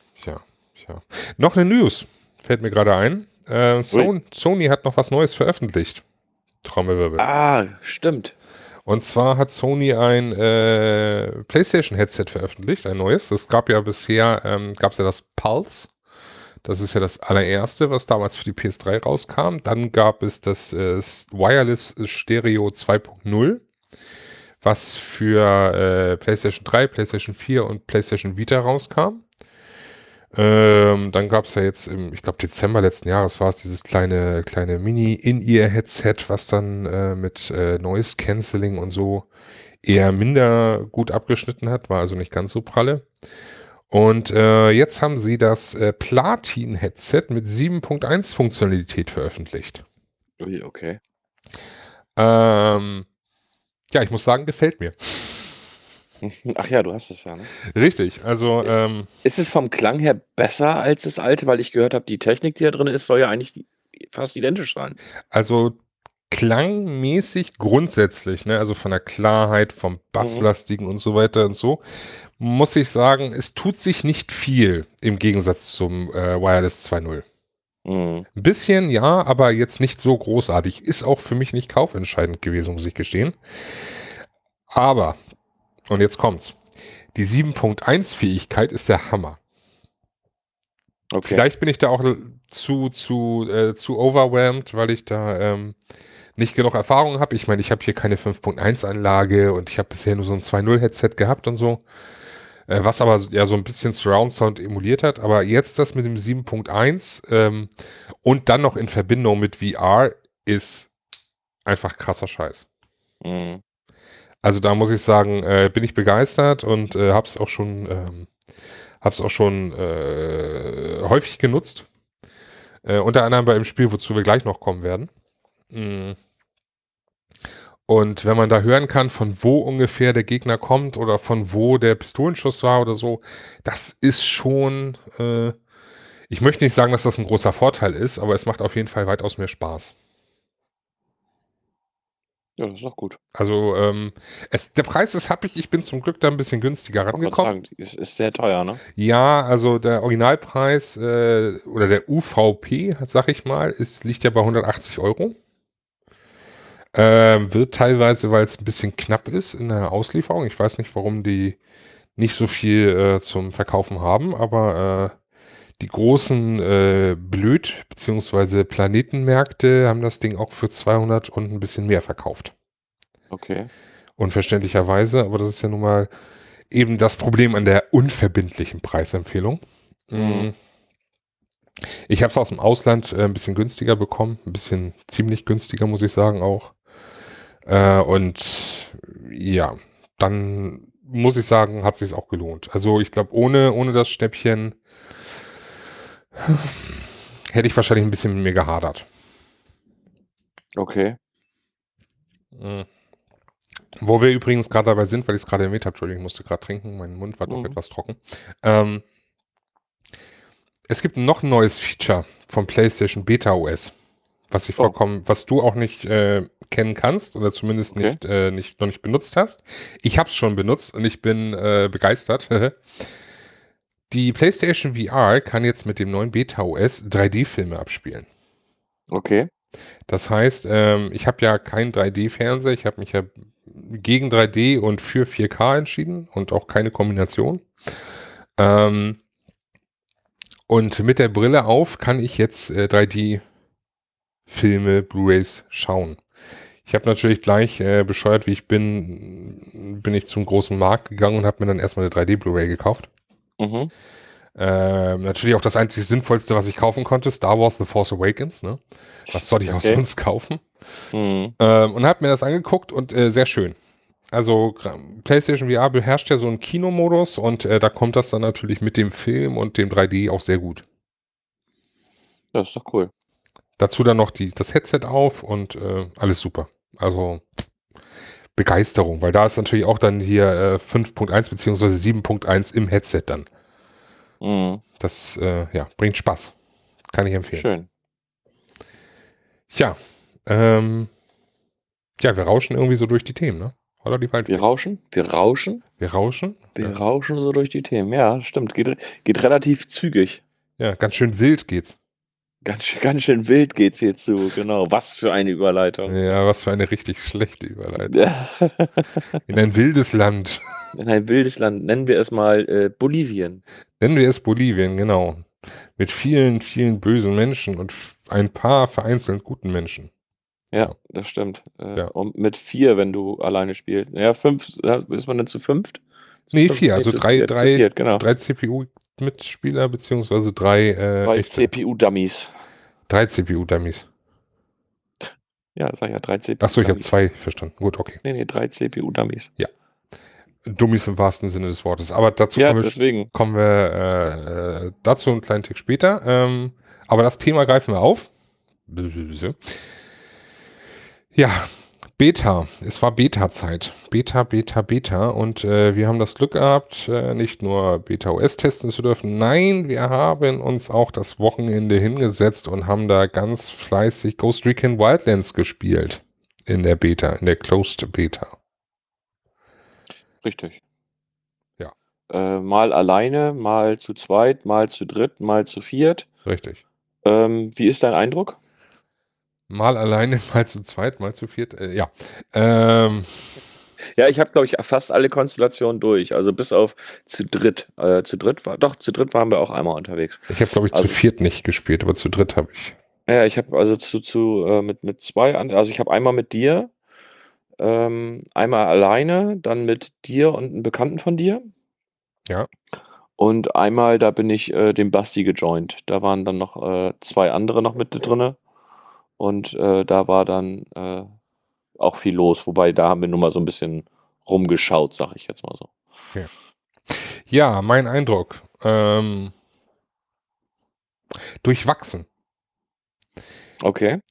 A: Noch eine News, fällt mir gerade ein. Sony hat noch was Neues veröffentlicht. Trommelwirbel.
B: Ah, stimmt.
A: Und zwar hat Sony ein PlayStation-Headset veröffentlicht, ein neues. Das gab ja bisher, gab es ja das Pulse. Das ist ja das allererste, was damals für die PS3 rauskam. Dann gab es das Wireless Stereo 2.0, was für PlayStation 3, PlayStation 4 und PlayStation Vita rauskam. Dann gab es ja jetzt ich glaube Dezember letzten Jahres war es dieses kleine Mini-In-Ear-Headset, was dann mit Noise Cancelling und so eher minder gut abgeschnitten hat, war also nicht ganz so pralle. Und jetzt haben sie das Platin-Headset mit 7.1 Funktionalität veröffentlicht.
B: Ui, okay.
A: Ja, ich muss sagen, gefällt mir.
B: Ach ja, du hast es ja, ne?
A: Richtig, also
B: Ist es vom Klang her besser als das alte? Weil ich gehört habe, die Technik, die da drin ist, soll ja eigentlich fast identisch sein.
A: Also klangmäßig grundsätzlich, ne, also von der Klarheit, vom Basslastigen und so weiter und so, muss ich sagen, es tut sich nicht viel im Gegensatz zum Wireless 2.0.
B: Mhm.
A: Ein bisschen, ja, aber jetzt nicht so großartig. Ist auch für mich nicht kaufentscheidend gewesen, muss ich gestehen. Aber, und jetzt kommt's, die 7.1 Fähigkeit ist der Hammer.
B: Okay.
A: Vielleicht bin ich da auch zu overwhelmed, weil ich da nicht genug Erfahrung habe. Ich meine, ich habe hier keine 5.1 Anlage und ich habe bisher nur so ein 2.0 Headset gehabt und so. Was aber ja so ein bisschen Surround Sound emuliert hat. Aber jetzt das mit dem 7.1 und dann noch in Verbindung mit VR ist einfach krasser Scheiß.
B: Mhm.
A: Also da muss ich sagen, bin ich begeistert und hab's auch schon häufig genutzt. Unter anderem bei einem Spiel, wozu wir gleich noch kommen werden. Und wenn man da hören kann, von wo ungefähr der Gegner kommt oder von wo der Pistolenschuss war oder so, das ist schon Ich möchte nicht sagen, dass das ein großer Vorteil ist, aber es macht auf jeden Fall weitaus mehr Spaß.
B: Ja, das ist doch gut.
A: Also, der Preis ist happig, ich bin zum Glück da ein bisschen günstiger
B: Ich wollte gerade
A: rangekommen.
B: sagen, es ist sehr teuer, ne?
A: Ja, also der Originalpreis oder der UVP, sag ich mal, liegt ja bei 180 Euro. Wird teilweise, weil es ein bisschen knapp ist in der Auslieferung. Ich weiß nicht, warum die nicht so viel zum Verkaufen haben, aber die großen Blöd- bzw. Planetenmärkte haben das Ding auch für 200 und ein bisschen mehr verkauft.
B: Okay.
A: Unverständlicherweise, aber das ist ja nun mal eben das Problem an der unverbindlichen Preisempfehlung.
B: Mhm.
A: Ich habe es aus dem Ausland ein bisschen günstiger bekommen, ein bisschen ziemlich günstiger, muss ich sagen auch. Und ja, dann muss ich sagen, hat sich auch gelohnt. Also ich glaube, ohne das Schnäppchen hätte ich wahrscheinlich ein bisschen mit mir gehadert.
B: Okay.
A: Mhm. Wo wir übrigens gerade dabei sind, weil ich es gerade erwähnt habe, Entschuldigung, ich musste gerade trinken, mein Mund war doch
B: Mhm.
A: etwas trocken. Ähm, Es gibt noch ein neues Feature vom PlayStation Beta OS,
B: Oh,
A: was du auch nicht kennen kannst oder zumindest
B: okay.
A: noch nicht benutzt hast. Ich habe es schon benutzt und ich bin begeistert. Die PlayStation VR kann jetzt mit dem neuen Beta OS 3D-Filme abspielen.
B: Okay.
A: Das heißt, ich habe ja keinen 3D-Fernseher, ich habe mich ja gegen 3D und für 4K entschieden und auch keine Kombination. Ähm, und mit der Brille auf kann ich jetzt 3D-Filme, Blu-rays schauen. Ich habe natürlich gleich, bescheuert wie ich bin ich zum großen Markt gegangen und habe mir dann erstmal eine 3D Blu-ray gekauft.
B: Mhm.
A: Natürlich auch das einzig Sinnvollste, was ich kaufen konnte, Star Wars The Force Awakens, ne? Was soll ich auch
B: Okay.
A: sonst kaufen?
B: Mhm.
A: Und habe mir das angeguckt und sehr schön. Also PlayStation VR beherrscht ja so einen Kinomodus und da kommt das dann natürlich mit dem Film und dem 3D auch sehr gut.
B: Das ist doch cool.
A: Dazu dann noch das Headset auf und alles super. Also Begeisterung, weil da ist natürlich auch dann hier 5.1 beziehungsweise 7.1 im Headset dann.
B: Mhm.
A: Das ja, bringt Spaß. Kann ich empfehlen.
B: Schön.
A: Ja, ähm, ja, wir rauschen irgendwie so durch die Themen, ne? Oder die
B: Wir
A: Waldweg.
B: rauschen, wir rauschen,
A: Wir rauschen.
B: wir
A: Ja.
B: rauschen so durch die Themen. Ja, stimmt. Geht relativ zügig.
A: Ja, ganz schön wild geht's.
B: Ganz schön wild geht's hier zu, genau. Was für eine Überleitung.
A: Ja, was für eine richtig schlechte Überleitung. In ein wildes Land.
B: In ein wildes Land, nennen wir es mal Bolivien.
A: Nennen wir es Bolivien, genau. Mit vielen, vielen bösen Menschen und ein paar vereinzelt guten Menschen.
B: Ja,
A: Ja,
B: das stimmt.
A: ja.
B: Und mit 4, wenn du alleine spielst. Ja, 5, ist man denn zu fünft? Zu
A: Nee,
B: 5?
A: 4,
B: Ne,
A: also
B: zu 4, zu 4, genau.
A: drei CPU-Mitspieler, beziehungsweise drei
B: 3
A: echte,
B: CPU-Dummies.
A: 3 CPU-Dummies.
B: Ja, sag ja, 3
A: Achso, ich habe
B: CPU-Dummies.
A: 2 verstanden. Gut, okay.
B: Ne, 3 CPU-Dummies.
A: Ja, Dummies im wahrsten Sinne des Wortes. Aber dazu
B: Ja, deswegen.
A: kommen wir dazu einen kleinen Tick später. Aber das Thema greifen wir auf. Ja, Beta. Es war Beta-Zeit. Beta. Und wir haben das Glück gehabt, nicht nur Beta OS testen zu dürfen. Nein, wir haben uns auch das Wochenende hingesetzt und haben da ganz fleißig Ghost Recon Wildlands gespielt. In der Beta, in der Closed Beta.
B: Richtig.
A: Ja,
B: Mal alleine, mal zu zweit, mal zu dritt, mal zu viert.
A: richtig.
B: Wie ist dein Eindruck?
A: Mal alleine, mal zu zweit, mal zu viert. Ja. Ähm,
B: Ja, ich habe, glaube ich, fast alle Konstellationen durch, also bis auf zu dritt. Zu dritt waren wir auch einmal unterwegs.
A: Ich habe, glaube ich, zu
B: Also,
A: viert nicht gespielt, aber zu dritt habe ich.
B: ja, ich habe also mit 2 an also, ich habe einmal mit dir, einmal alleine, dann mit dir und 'n Bekannten von dir
A: Ja.
B: und einmal, da bin ich, dem Basti gejoint. Da waren dann noch, 2 andere noch mit drinne und, da war dann, auch viel los, wobei da haben wir nur mal so 'n bisschen rumgeschaut, sage ich jetzt mal so.
A: Okay. Ja, mein Eindruck. Durchwachsen.
B: Okay.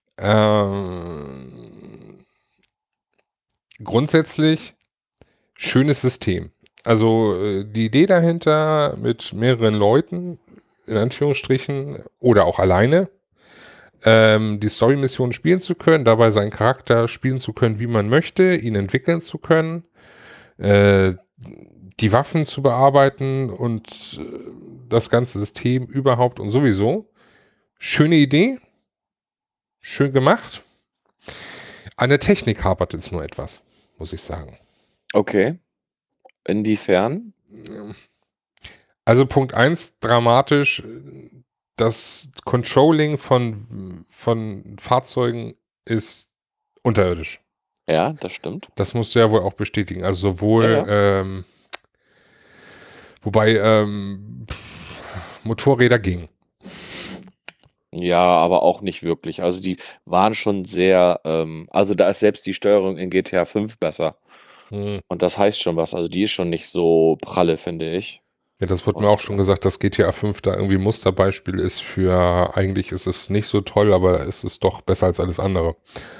A: Ähm, grundsätzlich schönes System. Also die Idee dahinter mit mehreren Leuten in Anführungsstrichen, oder auch alleine, die Story-Mission spielen zu können, dabei seinen Charakter spielen zu können, wie man möchte, ihn entwickeln zu können, äh, die Waffen zu bearbeiten und das ganze System überhaupt und sowieso. Schöne Idee, schön gemacht. An der Technik hapert es nur etwas, muss ich sagen.
B: Okay. Inwiefern?
A: Also Punkt 1, dramatisch, das Controlling von Fahrzeugen ist unterirdisch.
B: Ja, das stimmt.
A: Das musst du ja wohl auch bestätigen. Also
B: Ja,
A: sowohl,
B: ja.
A: wobei Motorräder gingen.
B: Ja, aber auch nicht wirklich. Also, die waren schon sehr, also, da ist selbst die Steuerung in GTA 5 besser.
A: Hm.
B: Und das heißt schon was. Also, die ist schon nicht so pralle, finde ich.
A: Ja, das wurde mir auch
B: Und,
A: schon gesagt, dass GTA 5 da irgendwie Musterbeispiel ist für, eigentlich ist es nicht so toll, aber es ist doch besser als alles andere.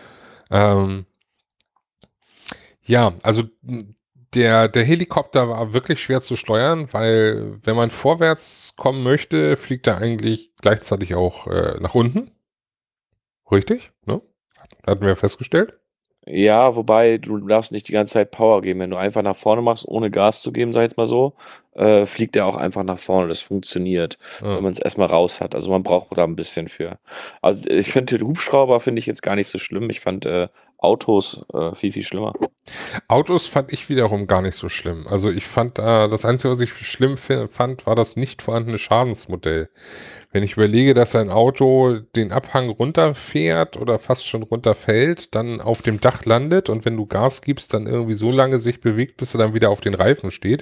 A: Ja, also der Helikopter war wirklich schwer zu steuern, weil wenn man vorwärts kommen möchte, fliegt er eigentlich gleichzeitig auch nach unten. Richtig? Ne? Hatten wir festgestellt.
B: ja, wobei du darfst nicht die ganze Zeit Power geben. Wenn du einfach nach vorne machst, ohne Gas zu geben, sage ich jetzt mal so, fliegt er auch einfach nach vorne. Das funktioniert,
A: Ja.
B: wenn man's erst mal raus hat. Also, man braucht da 'n bisschen für. Also, ich finde den Hubschrauber finde ich jetzt gar nicht so schlimm. Ich fand, Autos, viel, viel schlimmer.
A: Autos fand ich wiederum gar nicht so schlimm. Also ich fand, das Einzige, was ich schlimm fand, war das nicht vorhandene Schadensmodell. Wenn ich überlege, dass ein Auto den Abhang runterfährt oder fast schon runterfällt, dann auf dem Dach landet und wenn du Gas gibst, dann irgendwie so lange sich bewegt, bis er dann wieder auf den Reifen steht.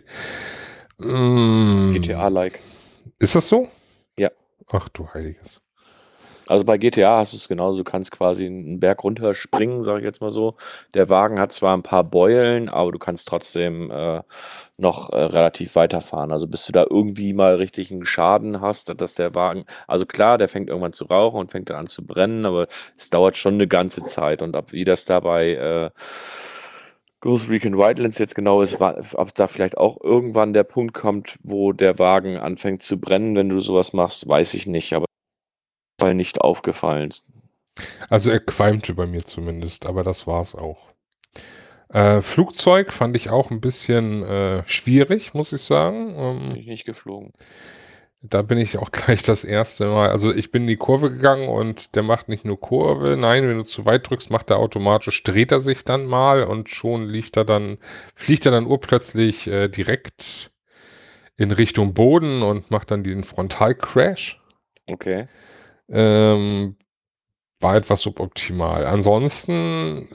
B: GTA-like.
A: Ist das so?
B: Ja.
A: Ach du Heiliges.
B: Also, bei GTA hast du's genauso. Du kannst quasi 'n Berg runterspringen, sage ich jetzt mal so. Der Wagen hat zwar 'n paar Beulen, aber du kannst trotzdem, noch, relativ weiterfahren. Also, bis du da irgendwie mal richtig 'n Schaden hast, dass der Wagen, also klar, der fängt irgendwann zu rauchen und fängt dann an zu brennen, aber es dauert schon 'ne ganze Zeit. Und ab wie das da bei, Ghost Recon Wildlands jetzt genau ist, ob da vielleicht auch irgendwann der Punkt kommt, wo der Wagen anfängt zu brennen, wenn du so was machst, weiß ich nicht, aber Fall nicht aufgefallen.
A: Also er qualmte bei mir zumindest, aber das war's auch. Flugzeug fand ich auch ein bisschen schwierig, muss ich sagen.
B: Bin ich nicht geflogen.
A: Da bin ich auch gleich das erste Mal, also ich bin in die Kurve gegangen und der macht nicht nur Kurve, nein, wenn du zu weit drückst, macht er automatisch, dreht er sich dann mal und schon fliegt er dann urplötzlich direkt in Richtung Boden und macht dann den Frontalcrash.
B: Okay.
A: Ähm, War etwas suboptimal. Ansonsten,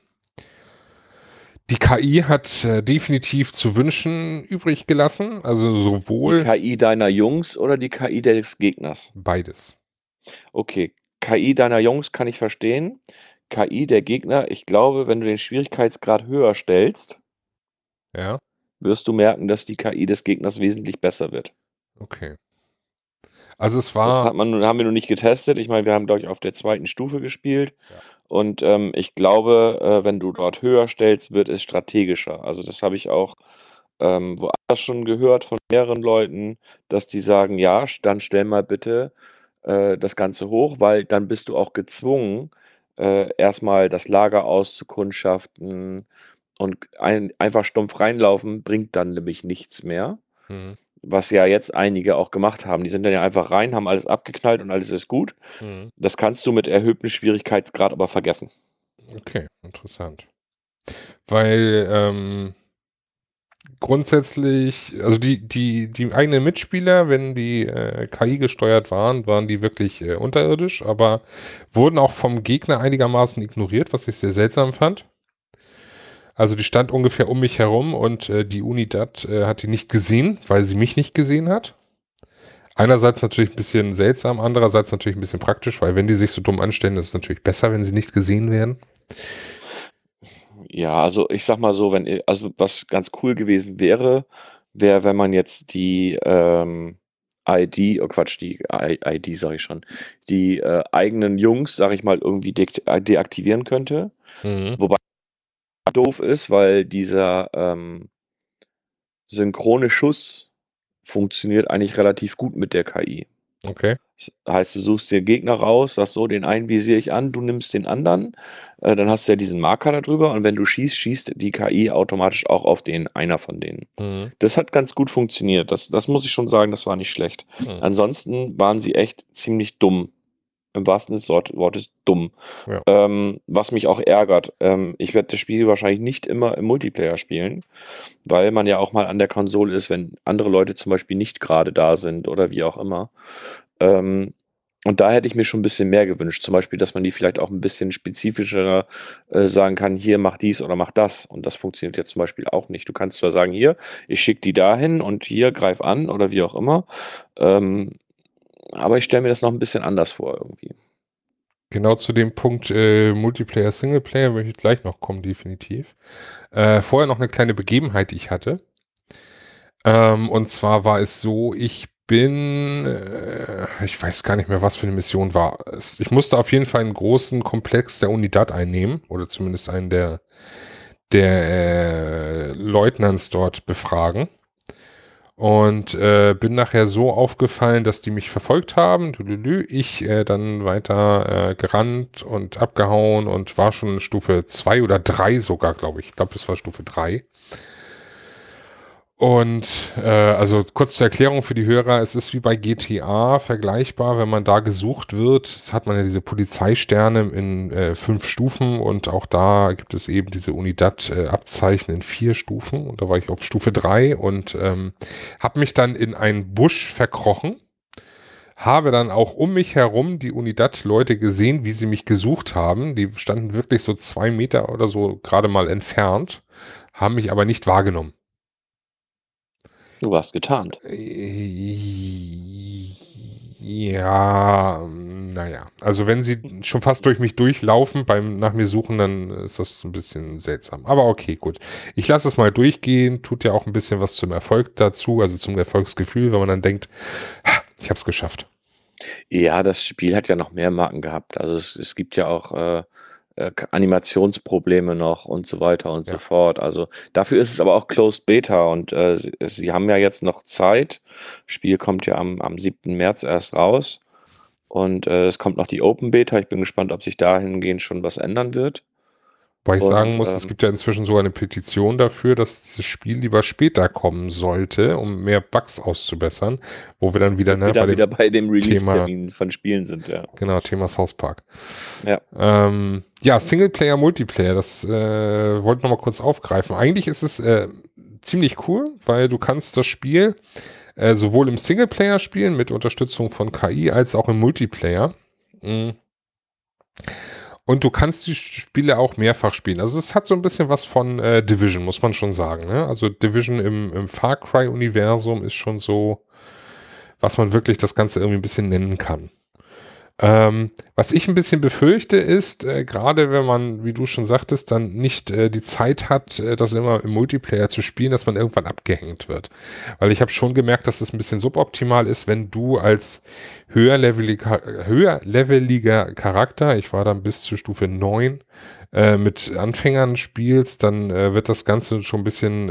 A: die KI hat definitiv zu wünschen übrig gelassen, also
B: Die
A: sowohl
B: KI deiner Jungs oder die KI des Gegners?
A: beides.
B: Okay, KI deiner Jungs kann ich verstehen. KI der Gegner, ich glaube, wenn du den Schwierigkeitsgrad höher stellst,
A: Ja,
B: wirst du merken, dass die KI des Gegners wesentlich besser wird.
A: okay. Also es
B: Das
A: war,
B: haben wir noch nicht getestet. Ich meine, wir haben, glaube ich, auf der 2. Stufe gespielt
A: ja.
B: und, ich glaube, wenn du dort höher stellst, wird es strategischer. Also, das habe ich auch, woanders schon gehört von mehreren Leuten, dass die sagen: „Ja, dann stell mal bitte, das Ganze hoch“, weil dann bist du auch gezwungen, erst das Lager auszukundschaften und einfach stumpf reinlaufen bringt dann nämlich nichts mehr.
A: Mhm.
B: Was ja jetzt einige auch gemacht haben. Die sind dann ja einfach rein, haben alles abgeknallt und alles ist gut.
A: Mhm.
B: Das kannst du mit erhöhtem Schwierigkeitsgrad aber vergessen.
A: Okay, interessant. Weil grundsätzlich, also die eigenen Mitspieler, wenn die KI gesteuert waren, waren die wirklich unterirdisch, aber wurden auch vom Gegner einigermaßen ignoriert, was ich sehr seltsam fand. Also die stand ungefähr um mich herum und die Unidad hat die nicht gesehen, weil sie mich nicht gesehen hat. Einerseits natürlich ein bisschen seltsam, andererseits natürlich ein bisschen praktisch, weil wenn die sich so dumm anstellen, ist es natürlich besser, wenn sie nicht gesehen werden.
B: Ja, also ich sage mal so, also was ganz cool gewesen wäre, wenn man jetzt die, ID, oh Quatsch, die ID sage ich schon, die, eigenen Jungs, sage ich mal, irgendwie deaktivieren könnte.
A: Mhm.
B: Wobei doof ist, weil dieser, synchrone Schuss funktioniert eigentlich relativ gut mit der KI.
A: Okay.
B: Das heißt, du suchst dir Gegner raus, sagst so: „Den einen visiere ich an, du nimmst den anderen.“ Dann hast du ja diesen Marker da drüber und wenn du schießt, schießt die KI automatisch auch auf den einer von denen.
A: Mhm.
B: Das hat ganz gut funktioniert. Das muss ich schon sagen, das war nicht schlecht.
A: Mhm.
B: Ansonsten waren sie echt ziemlich dumm. Im wahrsten Sinne des Wortes dumm.
A: Ja.
B: Was mich auch ärgert. Ich werde das Spiel wahrscheinlich nicht immer im Multiplayer spielen, weil man ja auch mal an der Konsole ist, wenn andere Leute zum Beispiel nicht gerade da sind oder wie auch immer. Ähm, und da hätte ich mir schon ein bisschen mehr gewünscht. Zum Beispiel, dass man die vielleicht auch ein bisschen spezifischer, sagen kann: „Hier, mach dies oder mach das.“ Und das funktioniert ja zum Beispiel auch nicht. Du kannst zwar sagen: „Hier, ich schicke die dahin und hier, greif an“ oder wie auch immer. Ähm, aber ich stelle mir das noch ein bisschen anders vor irgendwie.
A: Genau zu dem Punkt, Multiplayer, Singleplayer möchte ich gleich noch kommen, definitiv. Vorher noch eine kleine Begebenheit, die ich hatte. Und zwar war es so, ich weiß gar nicht mehr, was für eine Mission war es. Ich musste auf jeden Fall einen großen Komplex der Unidad einnehmen oder zumindest einen der Leutnants dort befragen. Und bin nachher so aufgefallen, dass die mich verfolgt haben. Tüdelü. Ich dann weiter gerannt und abgehauen und war schon Stufe 2 oder 3 sogar, glaube ich. Ich glaube, das war Stufe 3. Und also kurz zur Erklärung für die Hörer, es ist wie bei GTA vergleichbar, wenn man da gesucht wird, hat man ja diese Polizeisterne in 5 Stufen und auch da gibt es eben diese Unidad-Abzeichen in 4 Stufen und da war ich auf Stufe 3 und habe mich dann in einen Busch verkrochen, habe dann auch um mich herum die Unidad-Leute gesehen, wie sie mich gesucht haben. Die standen wirklich so 2 Meter oder so gerade mal entfernt, haben mich aber nicht wahrgenommen.
B: Du warst getarnt.
A: Ja, naja. Also wenn sie schon fast durch mich durchlaufen beim nach mir suchen, dann ist das ein bisschen seltsam. Aber okay, gut. Ich lasse es mal durchgehen. Tut ja auch ein bisschen was zum Erfolg dazu, also zum Erfolgsgefühl, wenn man dann denkt, "Ha, ich habe es geschafft."
B: Ja, das Spiel hat ja noch mehr Marken gehabt. Also, es gibt ja auch, K Animationsprobleme noch und so weiter und so
A: Ja.
B: fort. Also, dafür ist es aber auch Closed Beta und, sie haben ja jetzt noch Zeit. Spiel kommt ja am 7. März erst raus und, es kommt noch die Open Beta. Ich bin gespannt, ob sich dahingehend schon was ändern wird
A: Wobei ich sagen
B: und,
A: muss, es gibt ja inzwischen sogar eine Petition dafür, dass dieses Spiel lieber später kommen sollte, um mehr Bugs auszubessern, wo wir dann wieder,
B: wo wir
A: ne, bei
B: dann
A: dem
B: wieder bei dem
A: Thema,
B: Release-Termin von Spielen sind, ja.
A: genau, Thema South Park.
B: Ja.
A: Ja, Singleplayer, Multiplayer, das wollte ich noch mal kurz aufgreifen. Eigentlich ist es ziemlich cool, weil du kannst das Spiel sowohl im Singleplayer spielen mit Unterstützung von KI als auch im Multiplayer. Mm. Und du kannst die Spiele auch mehrfach spielen. Also es hat so ein bisschen was von Division, muss man schon sagen. Ne? Also Division im Far Cry-Universum ist schon so, was man wirklich das Ganze irgendwie ein bisschen nennen kann. Was ich ein bisschen befürchte, ist, gerade wenn man, wie du schon sagtest, dann nicht die Zeit hat, das immer im Multiplayer zu spielen, dass man irgendwann abgehängt wird. Weil ich habe schon gemerkt, dass es ein bisschen suboptimal ist, wenn du als höherleveliger Charakter, ich war dann bis zur Stufe 9, mit Anfängern spielst, dann wird das Ganze schon ein bisschen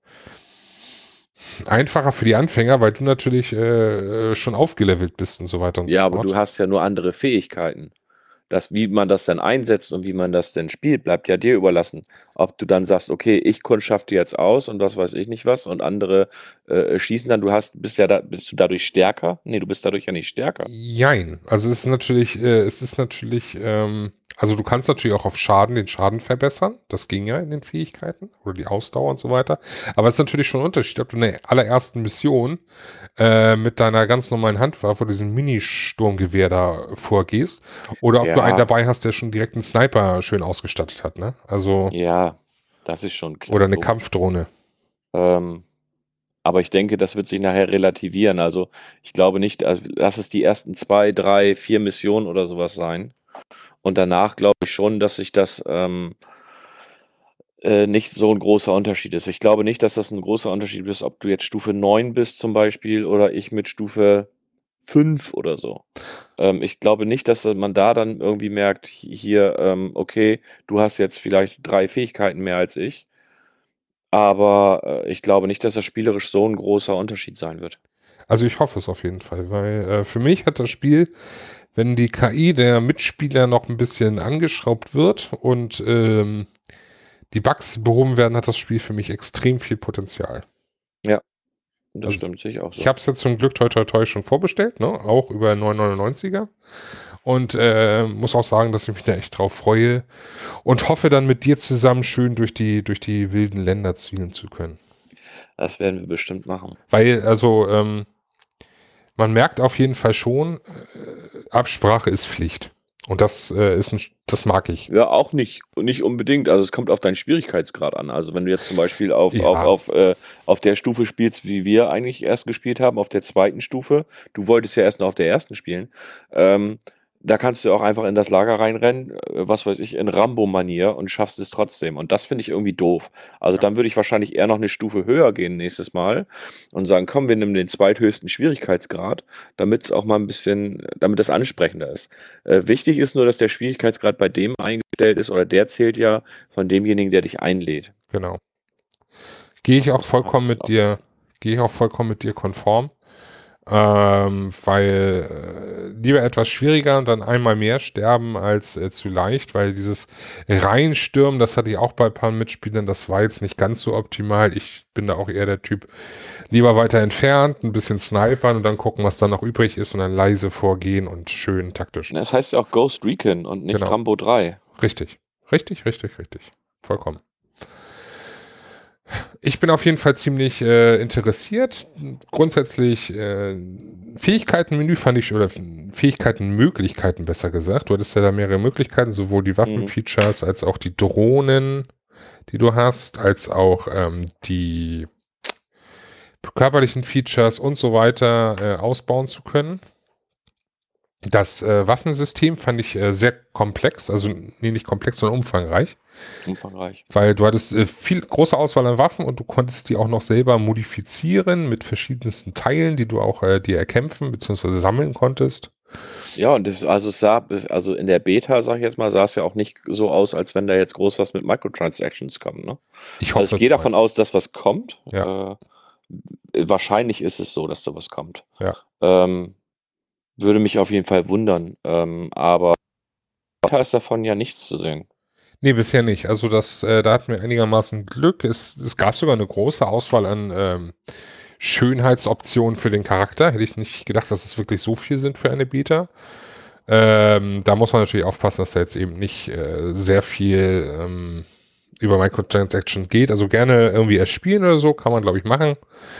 A: einfacher für die Anfänger, weil du natürlich schon aufgelevelt bist und so weiter und so
B: Ja, aber du
A: fort.
B: hast ja nur andere Fähigkeiten. Das wie man das dann einsetzt und wie man das denn spielt, bleibt ja dir überlassen. Ob du dann sagst: „Okay, ich kundschafte jetzt aus und was weiß ich nicht was“ und andere, schießen dann. Bist du dadurch stärker? Ne, du bist dadurch ja nicht stärker.
A: Jein. Also es ist natürlich, also du kannst natürlich auch auf Schaden den Schaden verbessern. Das ging ja in den Fähigkeiten oder die Ausdauer und so weiter. Aber es ist natürlich schon ein Unterschied, ob du in der allerersten Mission mit deiner ganz normalen Handwaffe oder diesem Mini-Sturmgewehr da vorgehst oder ob du einen
B: Ja,
A: dabei hast, der schon direkt einen Sniper schön ausgestattet hat, ne? Also,
B: ja, das ist schon
A: oder
B: klar,
A: eine
B: logisch.
A: Kampfdrohne.
B: Ähm, aber ich denke, das wird sich nachher relativieren. Also, ich glaube nicht, lass es die ersten 2, 3, 4 Missionen oder so was sein. Und danach glaube ich schon, dass sich das, nicht so 'n großer Unterschied ist. Ich glaube nicht, dass das 'n großer Unterschied ist, ob du jetzt Stufe 9 bist zum Beispiel oder ich mit Stufe 5 oder so. Ich glaube nicht, dass man da dann irgendwie merkt, hier, okay, du hast jetzt vielleicht 3 Fähigkeiten mehr als ich, aber, ich glaube nicht, dass das spielerisch so 'n großer Unterschied sein wird.
A: Also ich hoffe es auf jeden Fall, weil für mich hat das Spiel, wenn die KI der Mitspieler noch ein bisschen angeschraubt wird und die Bugs behoben werden, hat das Spiel für mich extrem viel Potenzial.
B: Ja, das
A: Also
B: stimmt, sehe ich auch
A: ich
B: so.
A: habe es jetzt zum Glück toi toi toi schon vorbestellt, ne? Auch über 9,99er. Und muss auch sagen, dass ich mich da echt drauf freue und hoffe dann mit dir zusammen schön durch die wilden Länder ziehen zu können.
B: Das werden wir bestimmt machen.
A: Weil, also, man merkt auf jeden Fall schon, Absprache ist Pflicht. Und das mag ich.
B: Ja, auch nicht unbedingt. Also, es kommt auf deinen Schwierigkeitsgrad an. Also, wenn du jetzt zum Beispiel
A: Ja,
B: auf der Stufe spielst, wie wir eigentlich erst gespielt haben, auf der zweiten Stufe, du wolltest ja erst nur auf der ersten spielen, ähm, da kannst du auch einfach in das Lager reinrennen, was weiß ich, in Rambo-Manier und schaffst es trotzdem. Und das finde ich irgendwie doof. Also,
A: ja,
B: dann würde ich wahrscheinlich eher noch eine Stufe höher gehen nächstes Mal und sagen: „Komm, wir nehmen den zweithöchsten Schwierigkeitsgrad“, damit's auch mal ein bisschen damit das ansprechender ist. Wichtig ist nur, dass der Schwierigkeitsgrad bei dem eingestellt ist oder der zählt ja von demjenigen, der dich einlädt.
A: genau. Gehe ich auch
B: Muss man halt ein
A: vollkommen
B: bisschen
A: mit dir,
B: aufpassen.
A: gehe ich auch vollkommen mit dir konform. Weil lieber etwas schwieriger und dann einmal mehr sterben als zu leicht, weil dieses Reinstürmen, das hatte ich auch bei ein paar Mitspielern, das war jetzt nicht ganz so optimal. Ich bin da auch eher der Typ, lieber weiter entfernt, ein bisschen snipern und dann gucken, was da noch übrig ist und dann leise vorgehen und schön taktisch.
B: Es heißt ja auch Ghost Recon und nicht
A: Genau,
B: Rambo 3.
A: richtig. Richtig, richtig, richtig. Vollkommen. Ich bin auf jeden Fall ziemlich interessiert. Grundsätzlich Fähigkeitenmenü fand ich, oder Fähigkeitenmöglichkeiten besser gesagt. Du hattest ja da mehrere Möglichkeiten, sowohl die
B: Mhm.
A: Waffenfeatures als auch die Drohnen, die du hast, als auch die körperlichen Features und so weiter ausbauen zu können. Das Waffensystem fand ich sehr komplex, also nee, nicht komplex, sondern umfangreich.
B: Umfangreich.
A: Weil du hattest viel große Auswahl an Waffen und du konntest die auch noch selber modifizieren mit verschiedensten Teilen, die du auch dir erkämpfen bzw. sammeln konntest.
B: Ja, und also in der Beta, sage ich jetzt mal, sah es ja auch nicht so aus, als wenn da jetzt groß was mit Microtransactions kommt, ne?
A: Ich
B: Also, ich
A: hoffe
B: gehe
A: es mal.
B: davon aus, dass was kommt.
A: Ja,
B: Wahrscheinlich ist es so, dass da was kommt.
A: ja.
B: Ähm, würde mich auf jeden Fall wundern, aber Beta ist davon ja nichts zu sehen.
A: Nee, bisher nicht. Also da hatten wir einigermaßen Glück. Es gab sogar eine große Auswahl an Schönheitsoptionen für den Charakter. Hätte ich nicht gedacht, dass es wirklich so viel sind für eine Beta. Da muss man natürlich aufpassen, dass da jetzt eben nicht sehr viel über Microtransaction geht. Also gerne irgendwie erspielen oder so, kann man glaube ich machen.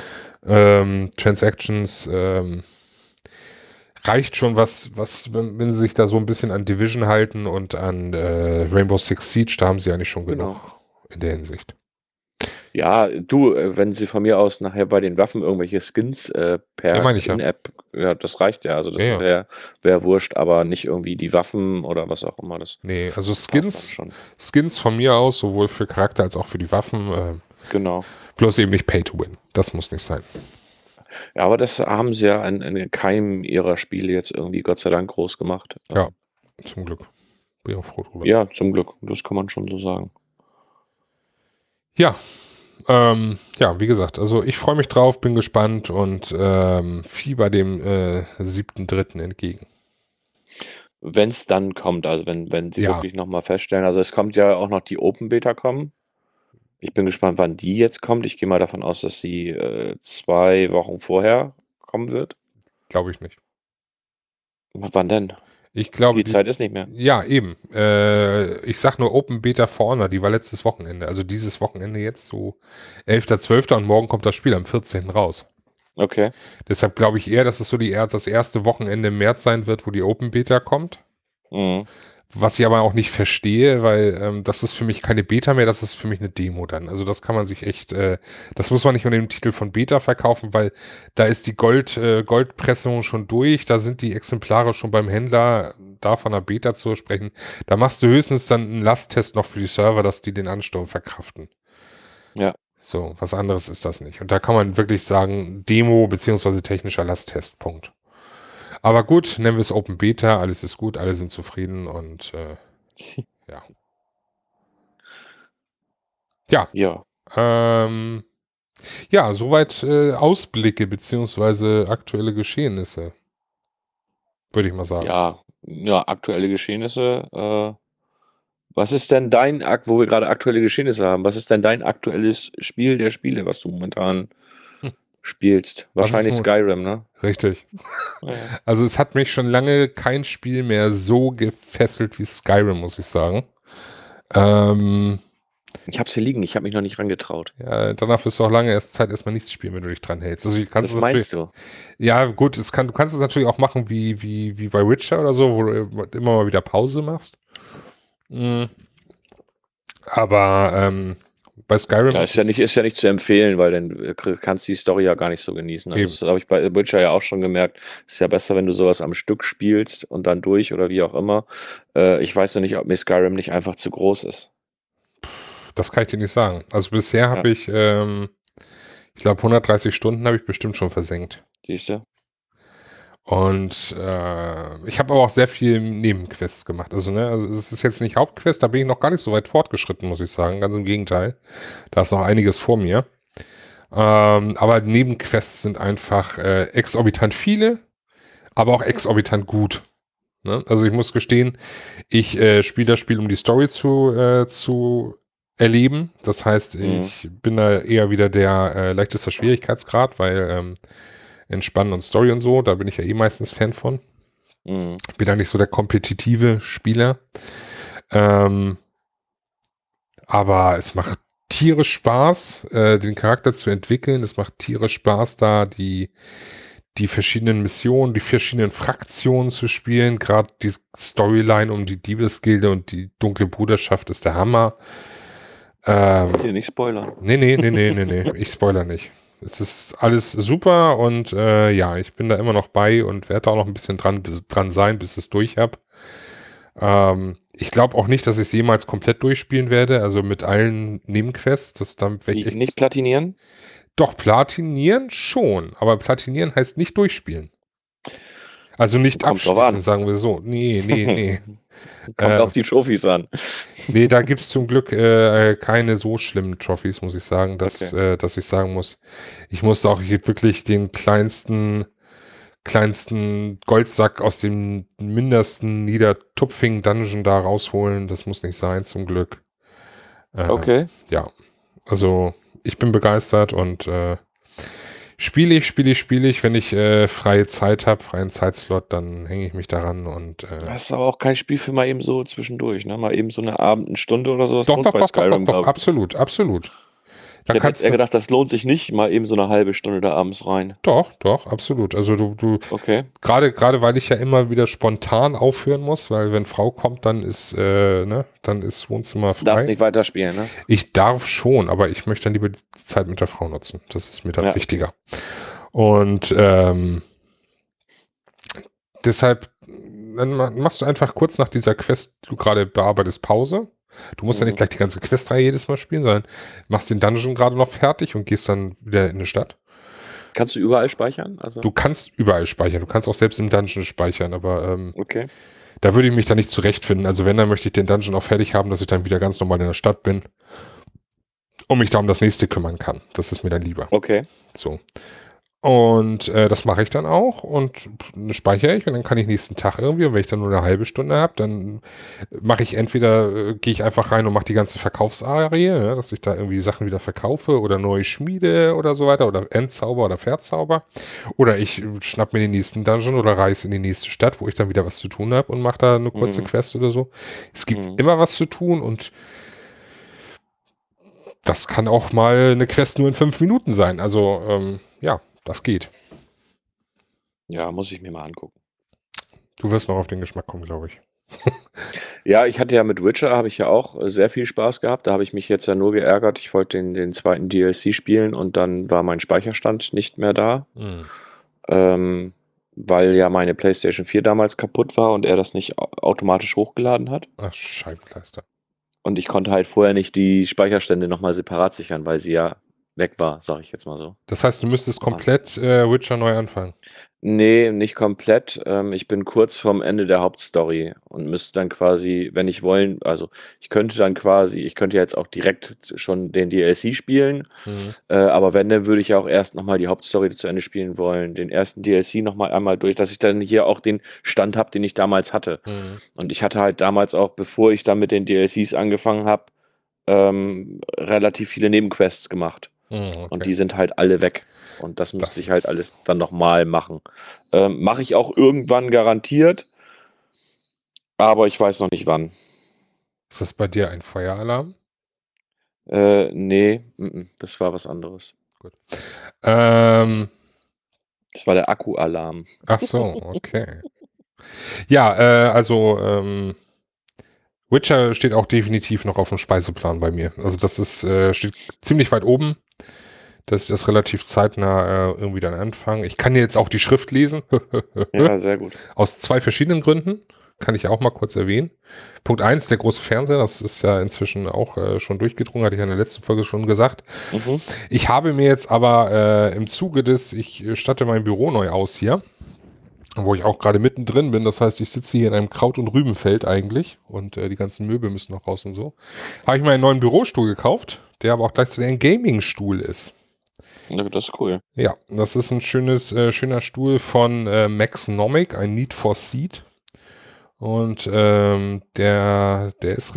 A: Transactions reicht schon wenn sie sich da so ein bisschen an Division halten und an Rainbow Six Siege, da haben sie eigentlich schon genug
B: Genau.
A: in der Hinsicht.
B: Ja, du, wenn sie von mir aus nachher bei den Waffen irgendwelche Skins,
A: Ja,
B: per
A: meine ich ja.
B: In-App ja, das reicht ja. Also,
A: Ja,
B: das
A: ja.
B: wäre wurscht, aber nicht irgendwie die Waffen oder was auch immer. Das
A: Nee, also
B: passt dann schon.
A: Skins von mir aus, sowohl für Charakter als auch für die Waffen,
B: Genau.
A: bloß eben nicht Pay to Win. Das muss nicht sein.
B: Ja, aber das haben sie ja in keinem ihrer Spiele jetzt irgendwie Gott sei Dank groß gemacht.
A: Ja, zum Glück. Bin auch froh drüber.
B: Ja, zum Glück. Das kann man schon so sagen.
A: Ja, ja, wie gesagt, also ich freue mich drauf, bin gespannt und fieber dem 7.3. entgegen.
B: Wenn's dann kommt, also wenn sie
A: Ja,
B: wirklich noch mal feststellen, also, es kommt ja auch noch die Open Beta kommen. Ich bin gespannt, wann die jetzt kommt. Ich gehe mal davon aus, dass sie, 2 Wochen vorher kommen wird.
A: glaube ich nicht.
B: Wann denn?
A: Ich glaube,
B: Die Zeit ist nicht mehr.
A: ja, eben. Ich sag nur Open Beta for Honor, die war letztes Wochenende. Also dieses Wochenende jetzt so 11.12. und morgen kommt das Spiel am 14. raus.
B: Okay.
A: Deshalb glaube ich eher, dass es so das erste Wochenende im März sein wird, wo die Open Beta kommt.
B: Mhm.
A: Was ich aber auch nicht verstehe, weil das ist für mich keine Beta mehr, das ist für mich eine Demo dann. Also das kann man sich echt, das muss man nicht unter dem Titel von Beta verkaufen, weil da ist die Goldpressung schon durch, da sind die Exemplare schon beim Händler, da von einer Beta zu sprechen. Da machst du höchstens dann einen Lasttest noch für die Server, dass die den Ansturm verkraften.
B: Ja.
A: So, was anderes ist das nicht. Und da kann man wirklich sagen, Demo beziehungsweise technischer Lasttest, Punkt. Aber gut, nennen wir es Open Beta, alles ist gut, alle sind zufrieden und ja. Ja,
B: Ja.
A: ähm, Ja, soweit Ausblicke beziehungsweise aktuelle Geschehnisse, würde ich mal sagen.
B: Ja, aktuelle Geschehnisse. Was ist denn wo wir gerade aktuelle Geschehnisse haben, was ist denn dein aktuelles Spiel der Spiele, was du momentan
A: Hm.
B: spielst?
A: Was ist
B: Wahrscheinlich
A: nun
B: Skyrim, ne?
A: richtig?
B: Ja, ja.
A: Also es hat mich schon lange kein Spiel mehr so gefesselt wie Skyrim, muss ich sagen.
B: Ich habe es hier liegen, ich habe mich noch nicht rangetraut.
A: Ja, danach wirst du auch lange erst Zeit erstmal nichts spielen, wenn du dich dran hältst. Also du kannst
B: Was
A: es natürlich,
B: meinst du?
A: ja gut, du kannst es natürlich auch machen wie bei Witcher oder so, wo du immer mal wieder Pause machst. Mhm. Aber bei Skyrim
B: Ja,
A: ist es
B: ist ja nicht zu empfehlen, weil dann, kannst du die Story ja gar nicht so genießen. Also,
A: eben,
B: das habe ich bei Witcher ja auch schon gemerkt. Ist ja besser, wenn du sowas am Stück spielst und dann durch oder wie auch immer. Ich weiß nur nicht, ob mir Skyrim nicht einfach zu groß ist.
A: das kann ich dir nicht sagen. Also bisher
B: Ja,
A: habe ich glaube 130 Stunden habe ich bestimmt schon versenkt.
B: siehst du?
A: Und ich habe aber auch sehr viel Nebenquests gemacht. Also es ist jetzt nicht Hauptquest, da bin ich noch gar nicht so weit fortgeschritten, muss ich sagen. Ganz im Gegenteil. Da ist noch einiges vor mir. Aber Nebenquests sind einfach exorbitant viele, aber auch exorbitant gut. Ne? Also ich muss gestehen, ich spiele das Spiel, um die Story zu erleben. Das heißt,
B: Mhm.
A: ich bin da eher wieder der leichtester Schwierigkeitsgrad, weil Entspannen und Story und so, da bin ich ja eh meistens Fan von.
B: Mhm.
A: Ich bin da nicht so der kompetitive Spieler. Ähm, aber es macht tierisch Spaß, den Charakter zu entwickeln. Es macht tierisch Spaß, da die verschiedenen Missionen, die verschiedenen Fraktionen zu spielen. Gerade die Storyline um die Diebesgilde und die dunkle Bruderschaft ist der Hammer.
B: Hier nicht spoilern.
A: Nee. Ich spoiler nicht. Es ist alles super und ja, ich bin da immer noch bei und werde auch noch ein bisschen dran sein, bis ich es durch habe. Ich glaube auch nicht, dass ich es jemals komplett durchspielen werde, also mit allen Nebenquests. Dann wäre ich
B: Wie, nicht
A: echt.
B: platinieren?
A: Doch, platinieren schon, aber platinieren heißt nicht durchspielen. Also nicht
B: Kommt drauf
A: abschließen,
B: an.
A: sagen wir so. Nee.
B: Kommt
A: Äh,
B: auf die Trophys an.
A: nee, da gibt's zum Glück keine so schlimmen Trophys, muss ich sagen,
B: Okay.
A: dass ich sagen muss, ich musste auch hier wirklich den kleinsten Goldsack aus dem mindersten Niedertupfing-Dungeon da rausholen. Das muss nicht sein, zum Glück.
B: Okay.
A: Ja, also ich bin begeistert und spiele ich. Wenn ich freie Zeit habe, freien Zeitslot, dann hänge ich mich daran und
B: Das ist aber auch kein Spiel für mal eben so zwischendurch, ne? Mal eben so 'ne Abendstunde oder so was
A: doch,
B: lohnt
A: doch,
B: bei
A: doch, doch, doch,
B: Skyrim,
A: doch,
B: glaube ich.
A: absolut, absolut.
B: Ich
A: Da
B: hätte jetzt
A: kannst
B: eher
A: du,
B: gedacht, das lohnt sich nicht, mal eben so 'ne halbe Stunde da abends rein.
A: doch, absolut. Also
B: Okay.
A: gerade weil ich ja immer wieder spontan aufhören muss, weil wenn Frau kommt, dann ist Wohnzimmer
B: Darfst
A: frei.
B: nicht weiterspielen, ne?
A: Ich darf schon, aber ich möchte dann lieber die Zeit mit der Frau nutzen. Das ist mir dann
B: Ja, okay.
A: wichtiger. Und deshalb, dann machst du einfach kurz nach dieser Quest, die du gerade bearbeitest, Pause. Du musst ja nicht
B: Mhm.
A: gleich die ganze Questreihe jedes Mal spielen, sondern machst den Dungeon gerade noch fertig und gehst dann wieder in eine Stadt.
B: Kannst du überall speichern?
A: Du
B: Also
A: kannst überall speichern, du kannst auch selbst im Dungeon speichern, aber
B: okay.
A: da würde ich mich dann nicht zurechtfinden. Also wenn, dann möchte ich den Dungeon auch fertig haben, dass ich dann wieder ganz normal in der Stadt bin und mich da um das nächste kümmern kann. Das ist mir dann lieber.
B: Okay.
A: So. Und das mache ich dann auch und speichere ich und dann kann ich nächsten Tag irgendwie, und wenn ich dann nur eine halbe Stunde habe, dann mache ich entweder, gehe ich einfach rein und mache die ganze Verkaufsarie, ne, dass ich da irgendwie Sachen wieder verkaufe oder neue Schmiede oder so weiter oder Endzauber oder Verzauber. Oder ich schnapp mir den nächsten Dungeon oder reise in die nächste Stadt, wo ich dann wieder was zu tun habe und mache da eine kurze
B: Mhm.
A: Quest oder so. Es gibt
B: Mhm.
A: immer was zu tun und das kann auch mal eine Quest nur in 5 Minuten sein. Also ja, das geht.
B: Ja, muss ich mir mal angucken.
A: Du wirst noch auf den Geschmack kommen, glaube ich.
B: Ja, ich hatte ja mit Witcher habe ich ja auch, sehr viel Spaß gehabt. Da habe ich mich jetzt ja nur geärgert. Ich wollte den 2. DLC spielen und dann war mein Speicherstand nicht mehr da,
A: Mhm.
B: weil ja meine PlayStation 4 damals kaputt war und er das nicht automatisch hochgeladen hat.
A: Ach, Scheibenkleister.
B: Und ich konnte halt vorher nicht die Speicherstände noch mal separat sichern, weil sie ja weg war, sage ich jetzt mal so.
A: Das heißt, du müsstest
B: Ah.
A: komplett Witcher neu anfangen.
B: Ne, nicht komplett. Ich bin kurz vorm Ende der Hauptstory und müsste dann quasi, wenn ich wollen also, ich könnte jetzt auch direkt schon den DLC spielen,
A: Mhm.
B: aber wenn, dann würde ich ja auch erst noch mal die Hauptstory zu Ende spielen wollen, den ersten DLC noch mal einmal durch, dass ich dann hier auch den Stand habe, den ich damals hatte.
A: Mhm.
B: Und ich hatte halt damals auch, bevor ich dann mit den DLCs angefangen habe, relativ viele Nebenquests gemacht.
A: Mhm,
B: Und
A: okay.
B: die sind halt alle weg. Und das müsste
A: Das
B: ich halt
A: ist,
B: alles dann noch mal machen. Mache ich auch irgendwann garantiert, aber ich weiß noch nicht wann.
A: ist das bei dir ein Feueralarm?
B: Ne, das war was anderes.
A: Gut. Ähm,
B: Das war der Akkualarm.
A: ach so, okay. Ja, also Witcher steht auch definitiv noch auf dem Speiseplan bei mir. Also das ist steht ziemlich weit oben, dass ich das relativ zeitnah irgendwie dann anfange. Ich kann jetzt auch die Schrift lesen.
B: Ja, sehr gut.
A: Aus 2 verschiedenen Gründen. Kann ich auch mal kurz erwähnen. Punkt eins, der große Fernseher, das ist ja inzwischen auch schon durchgedrungen, hatte ich ja in der letzten Folge schon gesagt.
B: Mhm.
A: Ich habe mir jetzt aber im Zuge ich statte mein Büro neu aus hier, wo ich auch gerade mittendrin bin. Das heißt, ich sitze hier in einem Kraut- und Rübenfeld eigentlich und die ganzen Möbel müssen noch raus und so. Habe ich mir einen neuen Bürostuhl gekauft, der aber auch gleichzeitig ein Gaming-Stuhl ist.
B: Ja, das ist cool.
A: Ja, das ist ein schöner Stuhl von Maxnomic, ein Need for Seat. Und der ist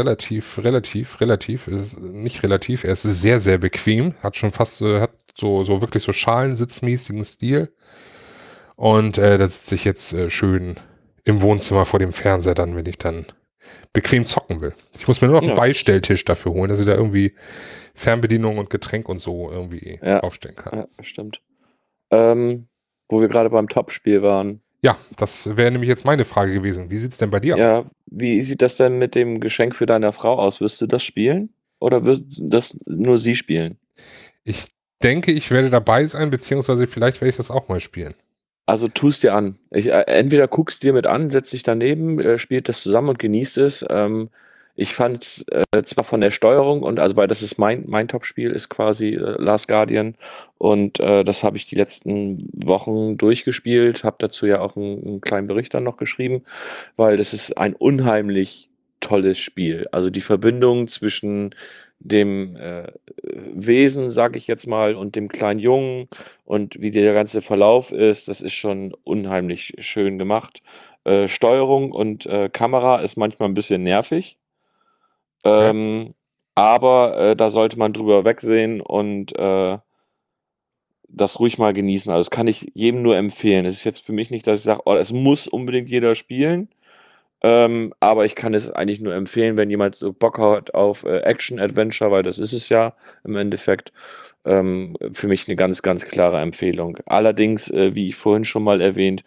A: ist nicht relativ, er ist sehr, sehr bequem, hat schon fast, hat so wirklich so schalensitzmäßigen Stil. Und da sitze ich jetzt schön im Wohnzimmer vor dem Fernseher dann, wenn ich dann bequem zocken will. Ich muss mir nur noch einen
B: Ja,
A: Beistelltisch dafür holen, dass ich da irgendwie Fernbedienung und Getränk und so irgendwie
B: ja,
A: aufstellen kann.
B: ja, stimmt. Wo wir gerade beim Topspiel waren.
A: Ja, das wäre nämlich jetzt meine Frage gewesen. Wie sieht's denn bei dir aus?
B: Ja, wie sieht das denn mit dem Geschenk für deine Frau aus? Wirst du das spielen oder wirst das nur sie spielen?
A: Ich denke, ich werde dabei sein, beziehungsweise vielleicht werde ich das auch mal spielen.
B: Also, tust dir an. Entweder guckst dir mit an, setzt dich daneben, spielt das zusammen und genießt es. Ich fand's, zwar von der Steuerung und also, weil das ist mein Top-Spiel ist quasi, Last Guardian und, das habe ich die letzten Wochen durchgespielt, habe dazu ja auch einen kleinen Bericht dann noch geschrieben, weil das ist ein unheimlich tolles Spiel. Also, die Verbindung zwischen dem, Wesen, sage ich jetzt mal, und dem kleinen Jungen und wie der ganze Verlauf ist, das ist schon unheimlich schön gemacht. Steuerung und, Kamera ist manchmal ein bisschen nervig,
A: Okay.
B: ähm, aber, da sollte man drüber wegsehen und, das ruhig mal genießen. Also, das kann ich jedem nur empfehlen. Es ist jetzt für mich nicht, dass ich sage: „Oh, es muss unbedingt jeder spielen." Aber ich kann es eigentlich nur empfehlen, wenn jemand so Bock hat auf, Action-Adventure, weil das ist es ja im Endeffekt. Für mich eine ganz, ganz klare Empfehlung. Allerdings, wie ich vorhin schon mal erwähnt,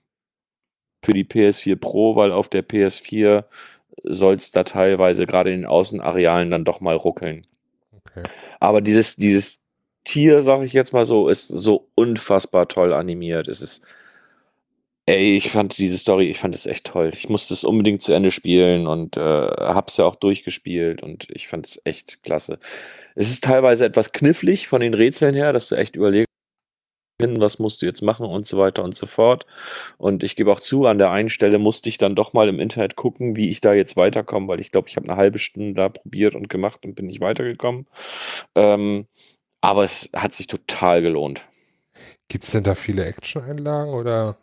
B: für die PS4 Pro, weil auf der PS4 soll es da teilweise gerade in den Außenarealen dann doch mal ruckeln.
A: Okay.
B: Aber dieses Tier, sage ich jetzt mal so, ist so unfassbar toll animiert. Es ist Ey, ich fand es echt toll. Ich musste es unbedingt zu Ende spielen und, habe es ja auch durchgespielt und ich fand es echt klasse. Es ist teilweise etwas knifflig von den Rätseln her, dass du echt überlegst: „Was musst du jetzt machen?" und so weiter und so fort. Und ich gebe auch zu, an der einen Stelle musste ich dann doch mal im Internet gucken, wie ich da jetzt weiterkomme, weil ich glaube, ich habe 'ne halbe Stunde da probiert und gemacht und bin nicht weitergekommen. Ähm, aber es hat sich total gelohnt.
A: Gibt's denn da viele Action-Einlagen oder?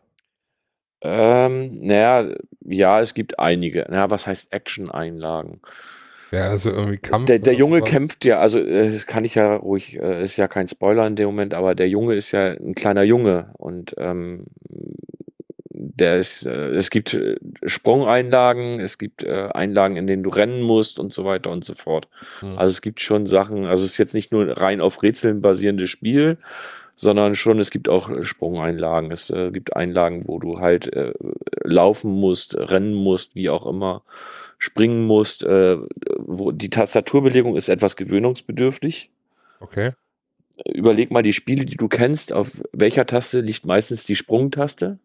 B: Na ja, ja, es gibt einige. Na ja, was heißt Action-Einlagen?
A: Ja, also irgendwie
B: Der
A: Kampf
B: der
A: oder
B: Junge
A: sowas?
B: kämpft ja also, das kann ich ja ruhig ist ja kein Spoiler in dem Moment, aber der Junge ist ja 'n kleiner Junge und, es gibt, Sprungeinlagen, es gibt, Einlagen, in denen du rennen musst und so weiter und so fort.
A: Hm,
B: Also, es gibt schon Sachen also, es ist jetzt nicht nur rein auf Rätseln basierendes Spiel, sondern schon es gibt auch, Sprungeinlagen. Es, gibt Einlagen, wo du halt, laufen musst, rennen musst, wie auch immer, springen musst, wo die Tastaturbelegung ist etwas gewöhnungsbedürftig.
A: okay.
B: Überleg mal die Spiele, die du kennst, auf welcher Taste liegt meistens die Sprungtaste,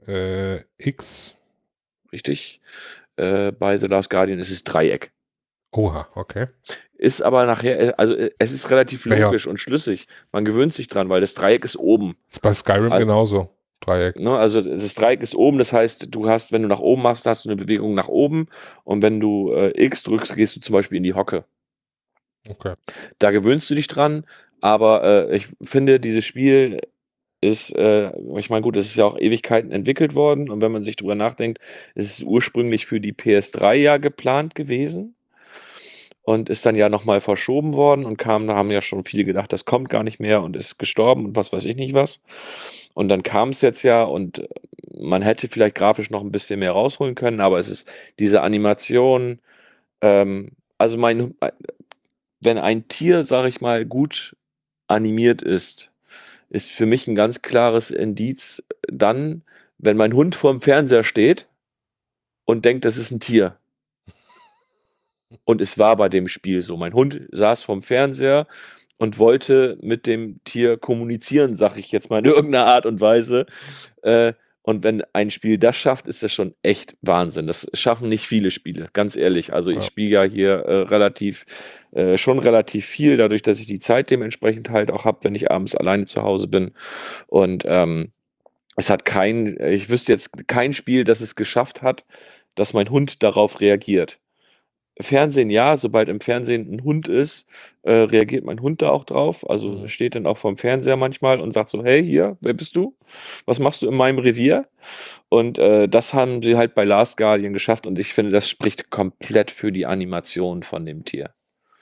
A: X.
B: richtig? Bei The Last Guardian ist es Dreieck.
A: Oha, okay.
B: Ist aber nachher, also es ist relativ
A: Ja, ja.
B: logisch und schlüssig. Man gewöhnt sich dran, weil das Dreieck ist oben.
A: Ist bei Skyrim
B: Al
A: genauso. Dreieck.
B: Ne, also das Dreieck ist oben, das heißt, du hast, wenn du nach oben machst, hast du eine Bewegung nach oben und wenn du, X drückst, gehst du zum Beispiel in die Hocke.
A: Okay.
B: Da gewöhnst du dich dran, aber, ich finde, dieses Spiel ist, ich meine, gut, es ist ja auch Ewigkeiten entwickelt worden und wenn man sich drüber nachdenkt, ist es ursprünglich für die PS3 ja geplant gewesen und ist dann ja noch mal verschoben worden und kam da haben ja schon viele gedacht, das kommt gar nicht mehr und ist gestorben und was weiß ich nicht was. Und dann kam's jetzt ja und man hätte vielleicht grafisch noch 'n bisschen mehr rausholen können, aber es ist diese Animation, also wenn ein Tier, sage ich mal, gut animiert ist für mich 'n ganz klares Indiz dann, wenn mein Hund vorm Fernseher steht und denkt, das ist 'n Tier. Und es war bei dem Spiel so. Mein Hund saß vorm Fernseher und wollte mit dem Tier kommunizieren, sage ich jetzt mal in irgend 'ner Art und Weise. Und wenn ein Spiel das schafft, ist das schon echt Wahnsinn. Das schaffen nicht viele Spiele, ganz ehrlich. Also, ich
A: Ja.
B: spiele ja hier, schon relativ viel, dadurch, dass ich die Zeit dementsprechend halt auch habe, wenn ich abends alleine zu Hause bin. Und, es hat ich wüsste jetzt kein Spiel, das es geschafft hat, dass mein Hund darauf reagiert. Fernsehen ja, sobald im Fernsehen 'n Hund ist, reagiert mein Hund da auch drauf. Also,
A: Mhm.
B: steht dann auch vorm Fernseher manchmal und sagt so: „Hey, hier, wer bist du? Was machst du in meinem Revier?“ Und, das haben sie halt bei Last Guardian geschafft und ich finde, das spricht komplett für die Animation von dem Tier.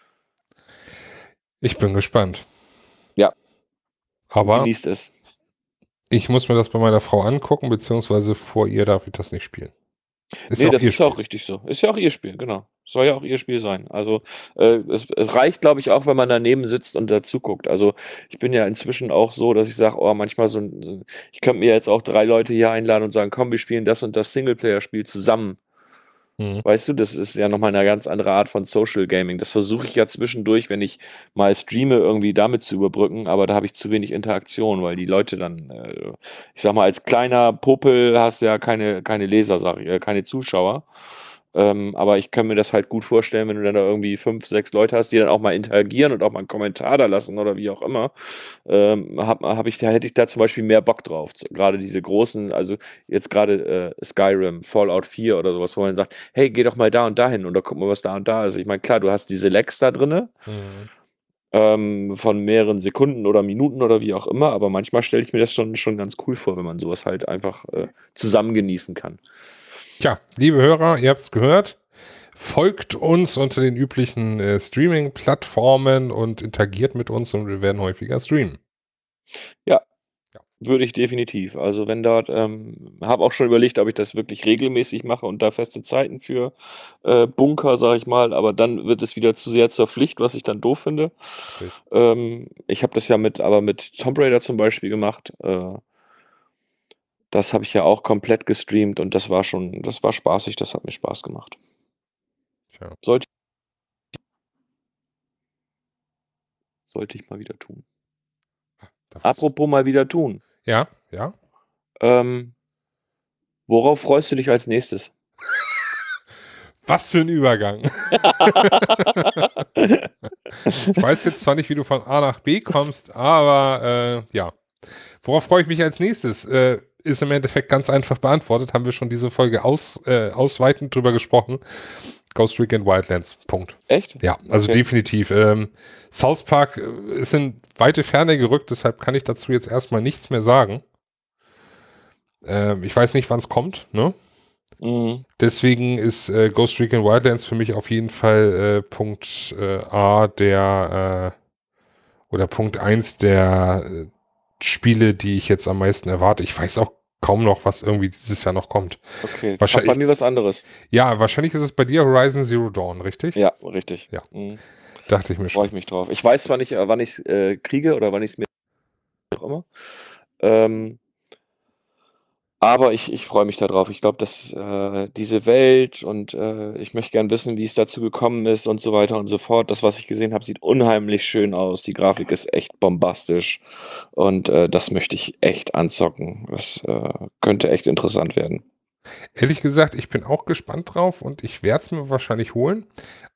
A: Ich bin gespannt.
B: Ja,
A: Aber
B: genießt es.
A: ich muss mir das bei meiner Frau angucken, beziehungsweise vor ihr darf ich das nicht spielen. Ist ja
B: Ne,
A: auch
B: das
A: ihr
B: ist ja
A: Spiel.
B: auch richtig so. Ist ja auch ihr Spiel, genau. Soll ja auch ihr Spiel sein. Also, es reicht, glaube ich, auch, wenn man daneben sitzt und dazuguckt. Also, ich bin ja inzwischen auch so, dass ich sage: „Oh, manchmal ich könnte mir jetzt auch 3 Leute hier einladen und sagen: ‚Komm, wir spielen das und das Singleplayer-Spiel zusammen.‘“
A: Mhm.
B: Weißt du, das ist ja noch mal 'ne ganz andere Art von Social Gaming. Das versuche ich ja zwischendurch, wenn ich mal streame, irgendwie damit zu überbrücken, aber da habe ich zu wenig Interaktion, weil die Leute dann, ich sage mal, als kleiner Popel hast du ja keine Leser, sage ich keine Zuschauer. Aber ich kann mir das halt gut vorstellen, wenn du dann da irgendwie 5, 6 Leute hast, die dann auch mal interagieren und auch mal 'n Kommentar da lassen oder wie auch immer, hätte ich da zum Beispiel mehr Bock drauf. Grade diese großen, also jetzt grade, Skyrim, Fallout 4 oder so was, wo man sagt: „Hey, geh doch mal da und dahin oder guck mal, was da und da ist.“ Ich meine, klar, du hast diese Lags da drinne,
A: Mhm.
B: von mehreren Sekunden oder Minuten oder wie auch immer, aber manchmal stelle ich mir das schon ganz cool vor, wenn man so was halt einfach, zusammen genießen kann.
A: Tja, liebe Hörer, ihr habt's gehört. Folgt uns unter den üblichen, Streaming-Plattformen und interagiert mit uns und wir werden häufiger streamen.
B: Ja,
A: Ja.
B: würde ich definitiv. Also, wenn dort habe auch schon überlegt, ob ich das wirklich regelmäßig mache und da feste Zeiten für, Bunker, sage ich mal, aber dann wird es wieder zu sehr zur Pflicht, was ich dann doof finde.
A: Richtig.
B: Ich habe das ja mit Tomb Raider zum Beispiel gemacht. Das habe ich ja auch komplett gestreamt und das war spaßig, das hat mir Spaß gemacht.
A: Tja,
B: Sollte sollte ich mal wieder tun.
A: da war's.
B: Apropos mal wieder tun,
A: Ja, ja.
B: ähm, worauf freust du dich als Nächstes?
A: Was für 'n Übergang. Ich weiß jetzt zwar nicht, wie du von A nach B kommst, aber, ja. Worauf freue ich mich als Nächstes? Ist im Endeffekt ganz einfach beantwortet. Haben wir schon diese Folge ausweitend drüber gesprochen. Ghost Recon Wildlands. Punkt.
B: Echt?
A: Ja, also
B: Okay.
A: definitiv. South Park ist in weite Ferne gerückt, deshalb kann ich dazu jetzt erstmal nichts mehr sagen. Ich weiß nicht, wann es kommt, ne?
B: Mhm.
A: Deswegen ist Ghost Recon Wildlands für mich auf jeden Fall Punkt A der oder Punkt eins der Spiele, die ich jetzt am meisten erwarte. Ich weiß auch kaum noch, was irgendwie dieses Jahr noch kommt.
B: Okay. Bei
A: Wahrscheinlich,
B: mir was anderes.
A: ja, wahrscheinlich ist es bei dir Horizon Zero Dawn, richtig?
B: Ja, richtig.
A: Ja,
B: Mhm.
A: dachte ich mir
B: Freue
A: schon.
B: ich mich drauf. Ich weiß zwar nicht, wann ich's, kriege oder wann ich's mir auch immer. Ähm, aber ich freue mich da drauf. Ich glaube, dass, diese Welt und, ich möchte gern wissen, wie es dazu gekommen ist und so weiter und so fort. Das, was ich gesehen habe, sieht unheimlich schön aus. Die Grafik ist echt bombastisch und, das möchte ich echt anzocken. Das, könnte echt interessant werden.
A: Ehrlich gesagt, ich bin auch gespannt drauf und ich werde es mir wahrscheinlich holen.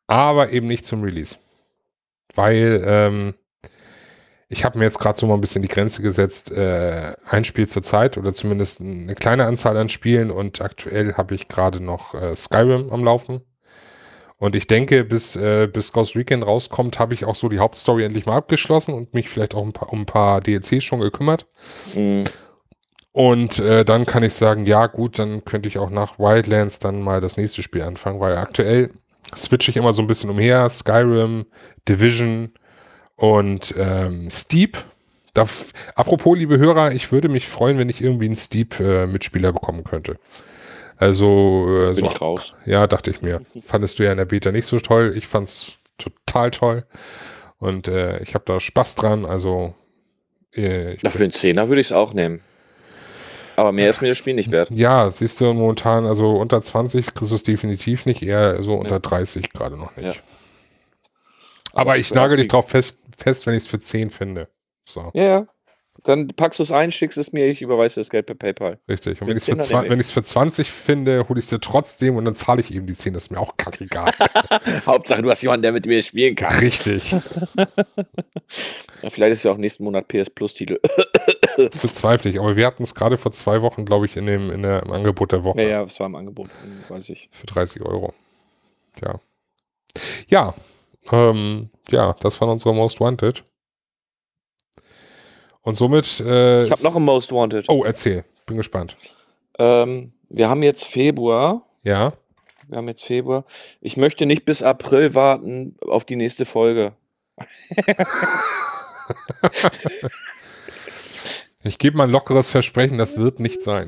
A: aber eben nicht zum Release. Weil ich habe mir jetzt gerade so mal ein bisschen die Grenze gesetzt, ein Spiel zur Zeit oder zumindest eine kleine Anzahl an Spielen, und aktuell habe ich gerade noch Skyrim am Laufen. Und ich denke, bis Ghost Recon rauskommt, habe ich auch so die Hauptstory endlich mal abgeschlossen und mich vielleicht auch um ein paar DLCs schon gekümmert.
B: Mhm.
A: Und dann kann ich sagen, ja gut, dann könnte ich auch nach Wildlands dann mal das nächste Spiel anfangen, weil aktuell switche ich immer so ein bisschen umher. Skyrim, Division und Steep. Apropos, liebe Hörer, ich würde mich freuen, wenn ich irgendwie einen Steep-Mitspieler bekommen könnte. Also,
B: Bin ich raus.
A: Ja, dachte ich mir. Fandest du ja in der Beta nicht so toll. Ich fand's total toll. Und ich habe da Spaß dran. Also,
B: Für den 10er würde ich es auch nehmen. Aber mehr ist mir das Spiel nicht wert.
A: Ja, siehst du momentan, also unter 20 kriegst du es definitiv nicht, eher so unter 30 gerade noch nicht.
B: Ja.
A: Aber ich nagel dich drauf fest, wenn ich es für 10 finde. So.
B: Ja. Dann packst du es ein, schickst es mir, ich überweise das Geld per PayPal.
A: Richtig. Und wenn ich es für 20 finde, hole ich es dir trotzdem und dann zahle ich eben die 10. Das ist mir auch kackegal.
B: Hauptsache, du hast jemanden, der mit mir spielen kann.
A: Richtig.
B: Ja, vielleicht ist ja auch nächsten Monat PS Plus Titel.
A: Das bezweifle ich. Aber wir hatten es gerade vor 2 Wochen, glaube ich, im Angebot der Woche.
B: Ja, es war im Angebot, weiß ich.
A: Für 30 €. Ja. Ja. Ja, das waren unsere Most Wanted. Und somit.
B: Ich habe noch ein Most Wanted.
A: Oh, erzähl. Bin gespannt.
B: Wir haben jetzt Februar.
A: Ja.
B: Ich möchte nicht bis April warten auf die nächste Folge.
A: Ich gebe mal ein lockeres Versprechen, das wird nicht sein.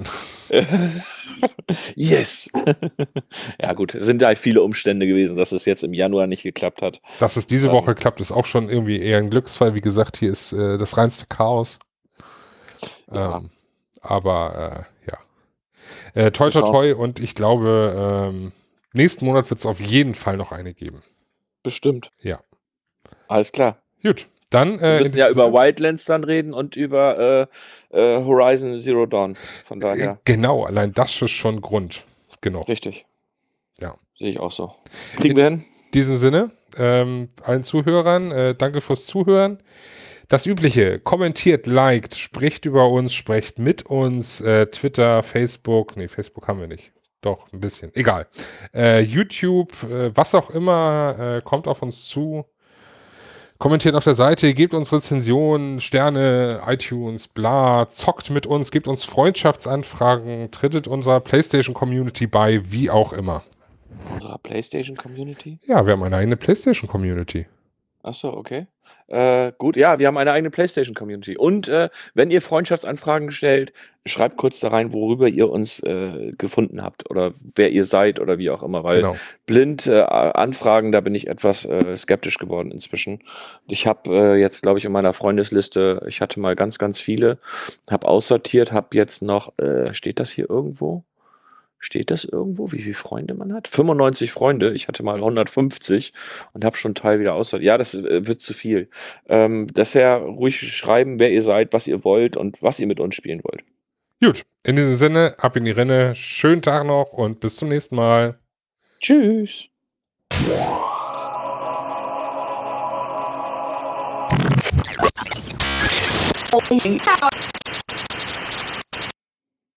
B: Yes! Ja gut, es sind halt viele Umstände gewesen, dass es jetzt im Januar nicht geklappt hat.
A: Dass es diese Woche klappt, ist auch schon irgendwie eher ein Glücksfall. Wie gesagt, hier ist das reinste Chaos.
B: Ja.
A: Aber ja. Toi, toi, toi. Und ich glaube, nächsten Monat wird es auf jeden Fall noch eine geben.
B: Bestimmt.
A: Ja.
B: Alles klar.
A: Gut. Dann,
B: wir müssen ja über Wildlands dann reden und über Horizon Zero Dawn. Von daher.
A: Genau, allein das ist schon Grund. Genau.
B: Richtig.
A: Ja.
B: Sehe ich auch so. Kriegen wir hin?
A: In diesem Sinne, allen Zuhörern, danke fürs Zuhören. Das Übliche, kommentiert, liked, sprecht über uns, sprecht mit uns, Twitter, Facebook, nee, Facebook haben wir nicht. Doch, ein bisschen, egal. YouTube, was auch immer, kommt auf uns zu. Kommentiert auf der Seite, gebt uns Rezensionen, Sterne, iTunes, bla, zockt mit uns, gebt uns Freundschaftsanfragen, trittet unserer PlayStation-Community bei, wie auch immer.
B: Unserer PlayStation-Community?
A: Ja, wir haben eine eigene PlayStation-Community.
B: Achso, okay. Gut, ja, wir haben eine eigene PlayStation-Community. Und wenn ihr Freundschaftsanfragen stellt, schreibt kurz da rein, worüber ihr uns gefunden habt oder wer ihr seid oder wie auch immer, weil blind Anfragen, da bin ich etwas skeptisch geworden inzwischen. Ich habe jetzt, glaube ich, in meiner Freundesliste, ich hatte mal ganz, ganz viele, habe aussortiert, habe jetzt noch, steht das hier irgendwo? Steht das irgendwo, wie viele Freunde man hat? 95 Freunde. Ich hatte mal 150 und habe schon einen Teil wieder aussortiert. Ja, das wird zu viel. Deshalb ruhig schreiben, wer ihr seid, was ihr wollt und was ihr mit uns spielen wollt.
A: Gut, in diesem Sinne, ab in die Renne. Schönen Tag noch und bis zum nächsten Mal.
B: Tschüss.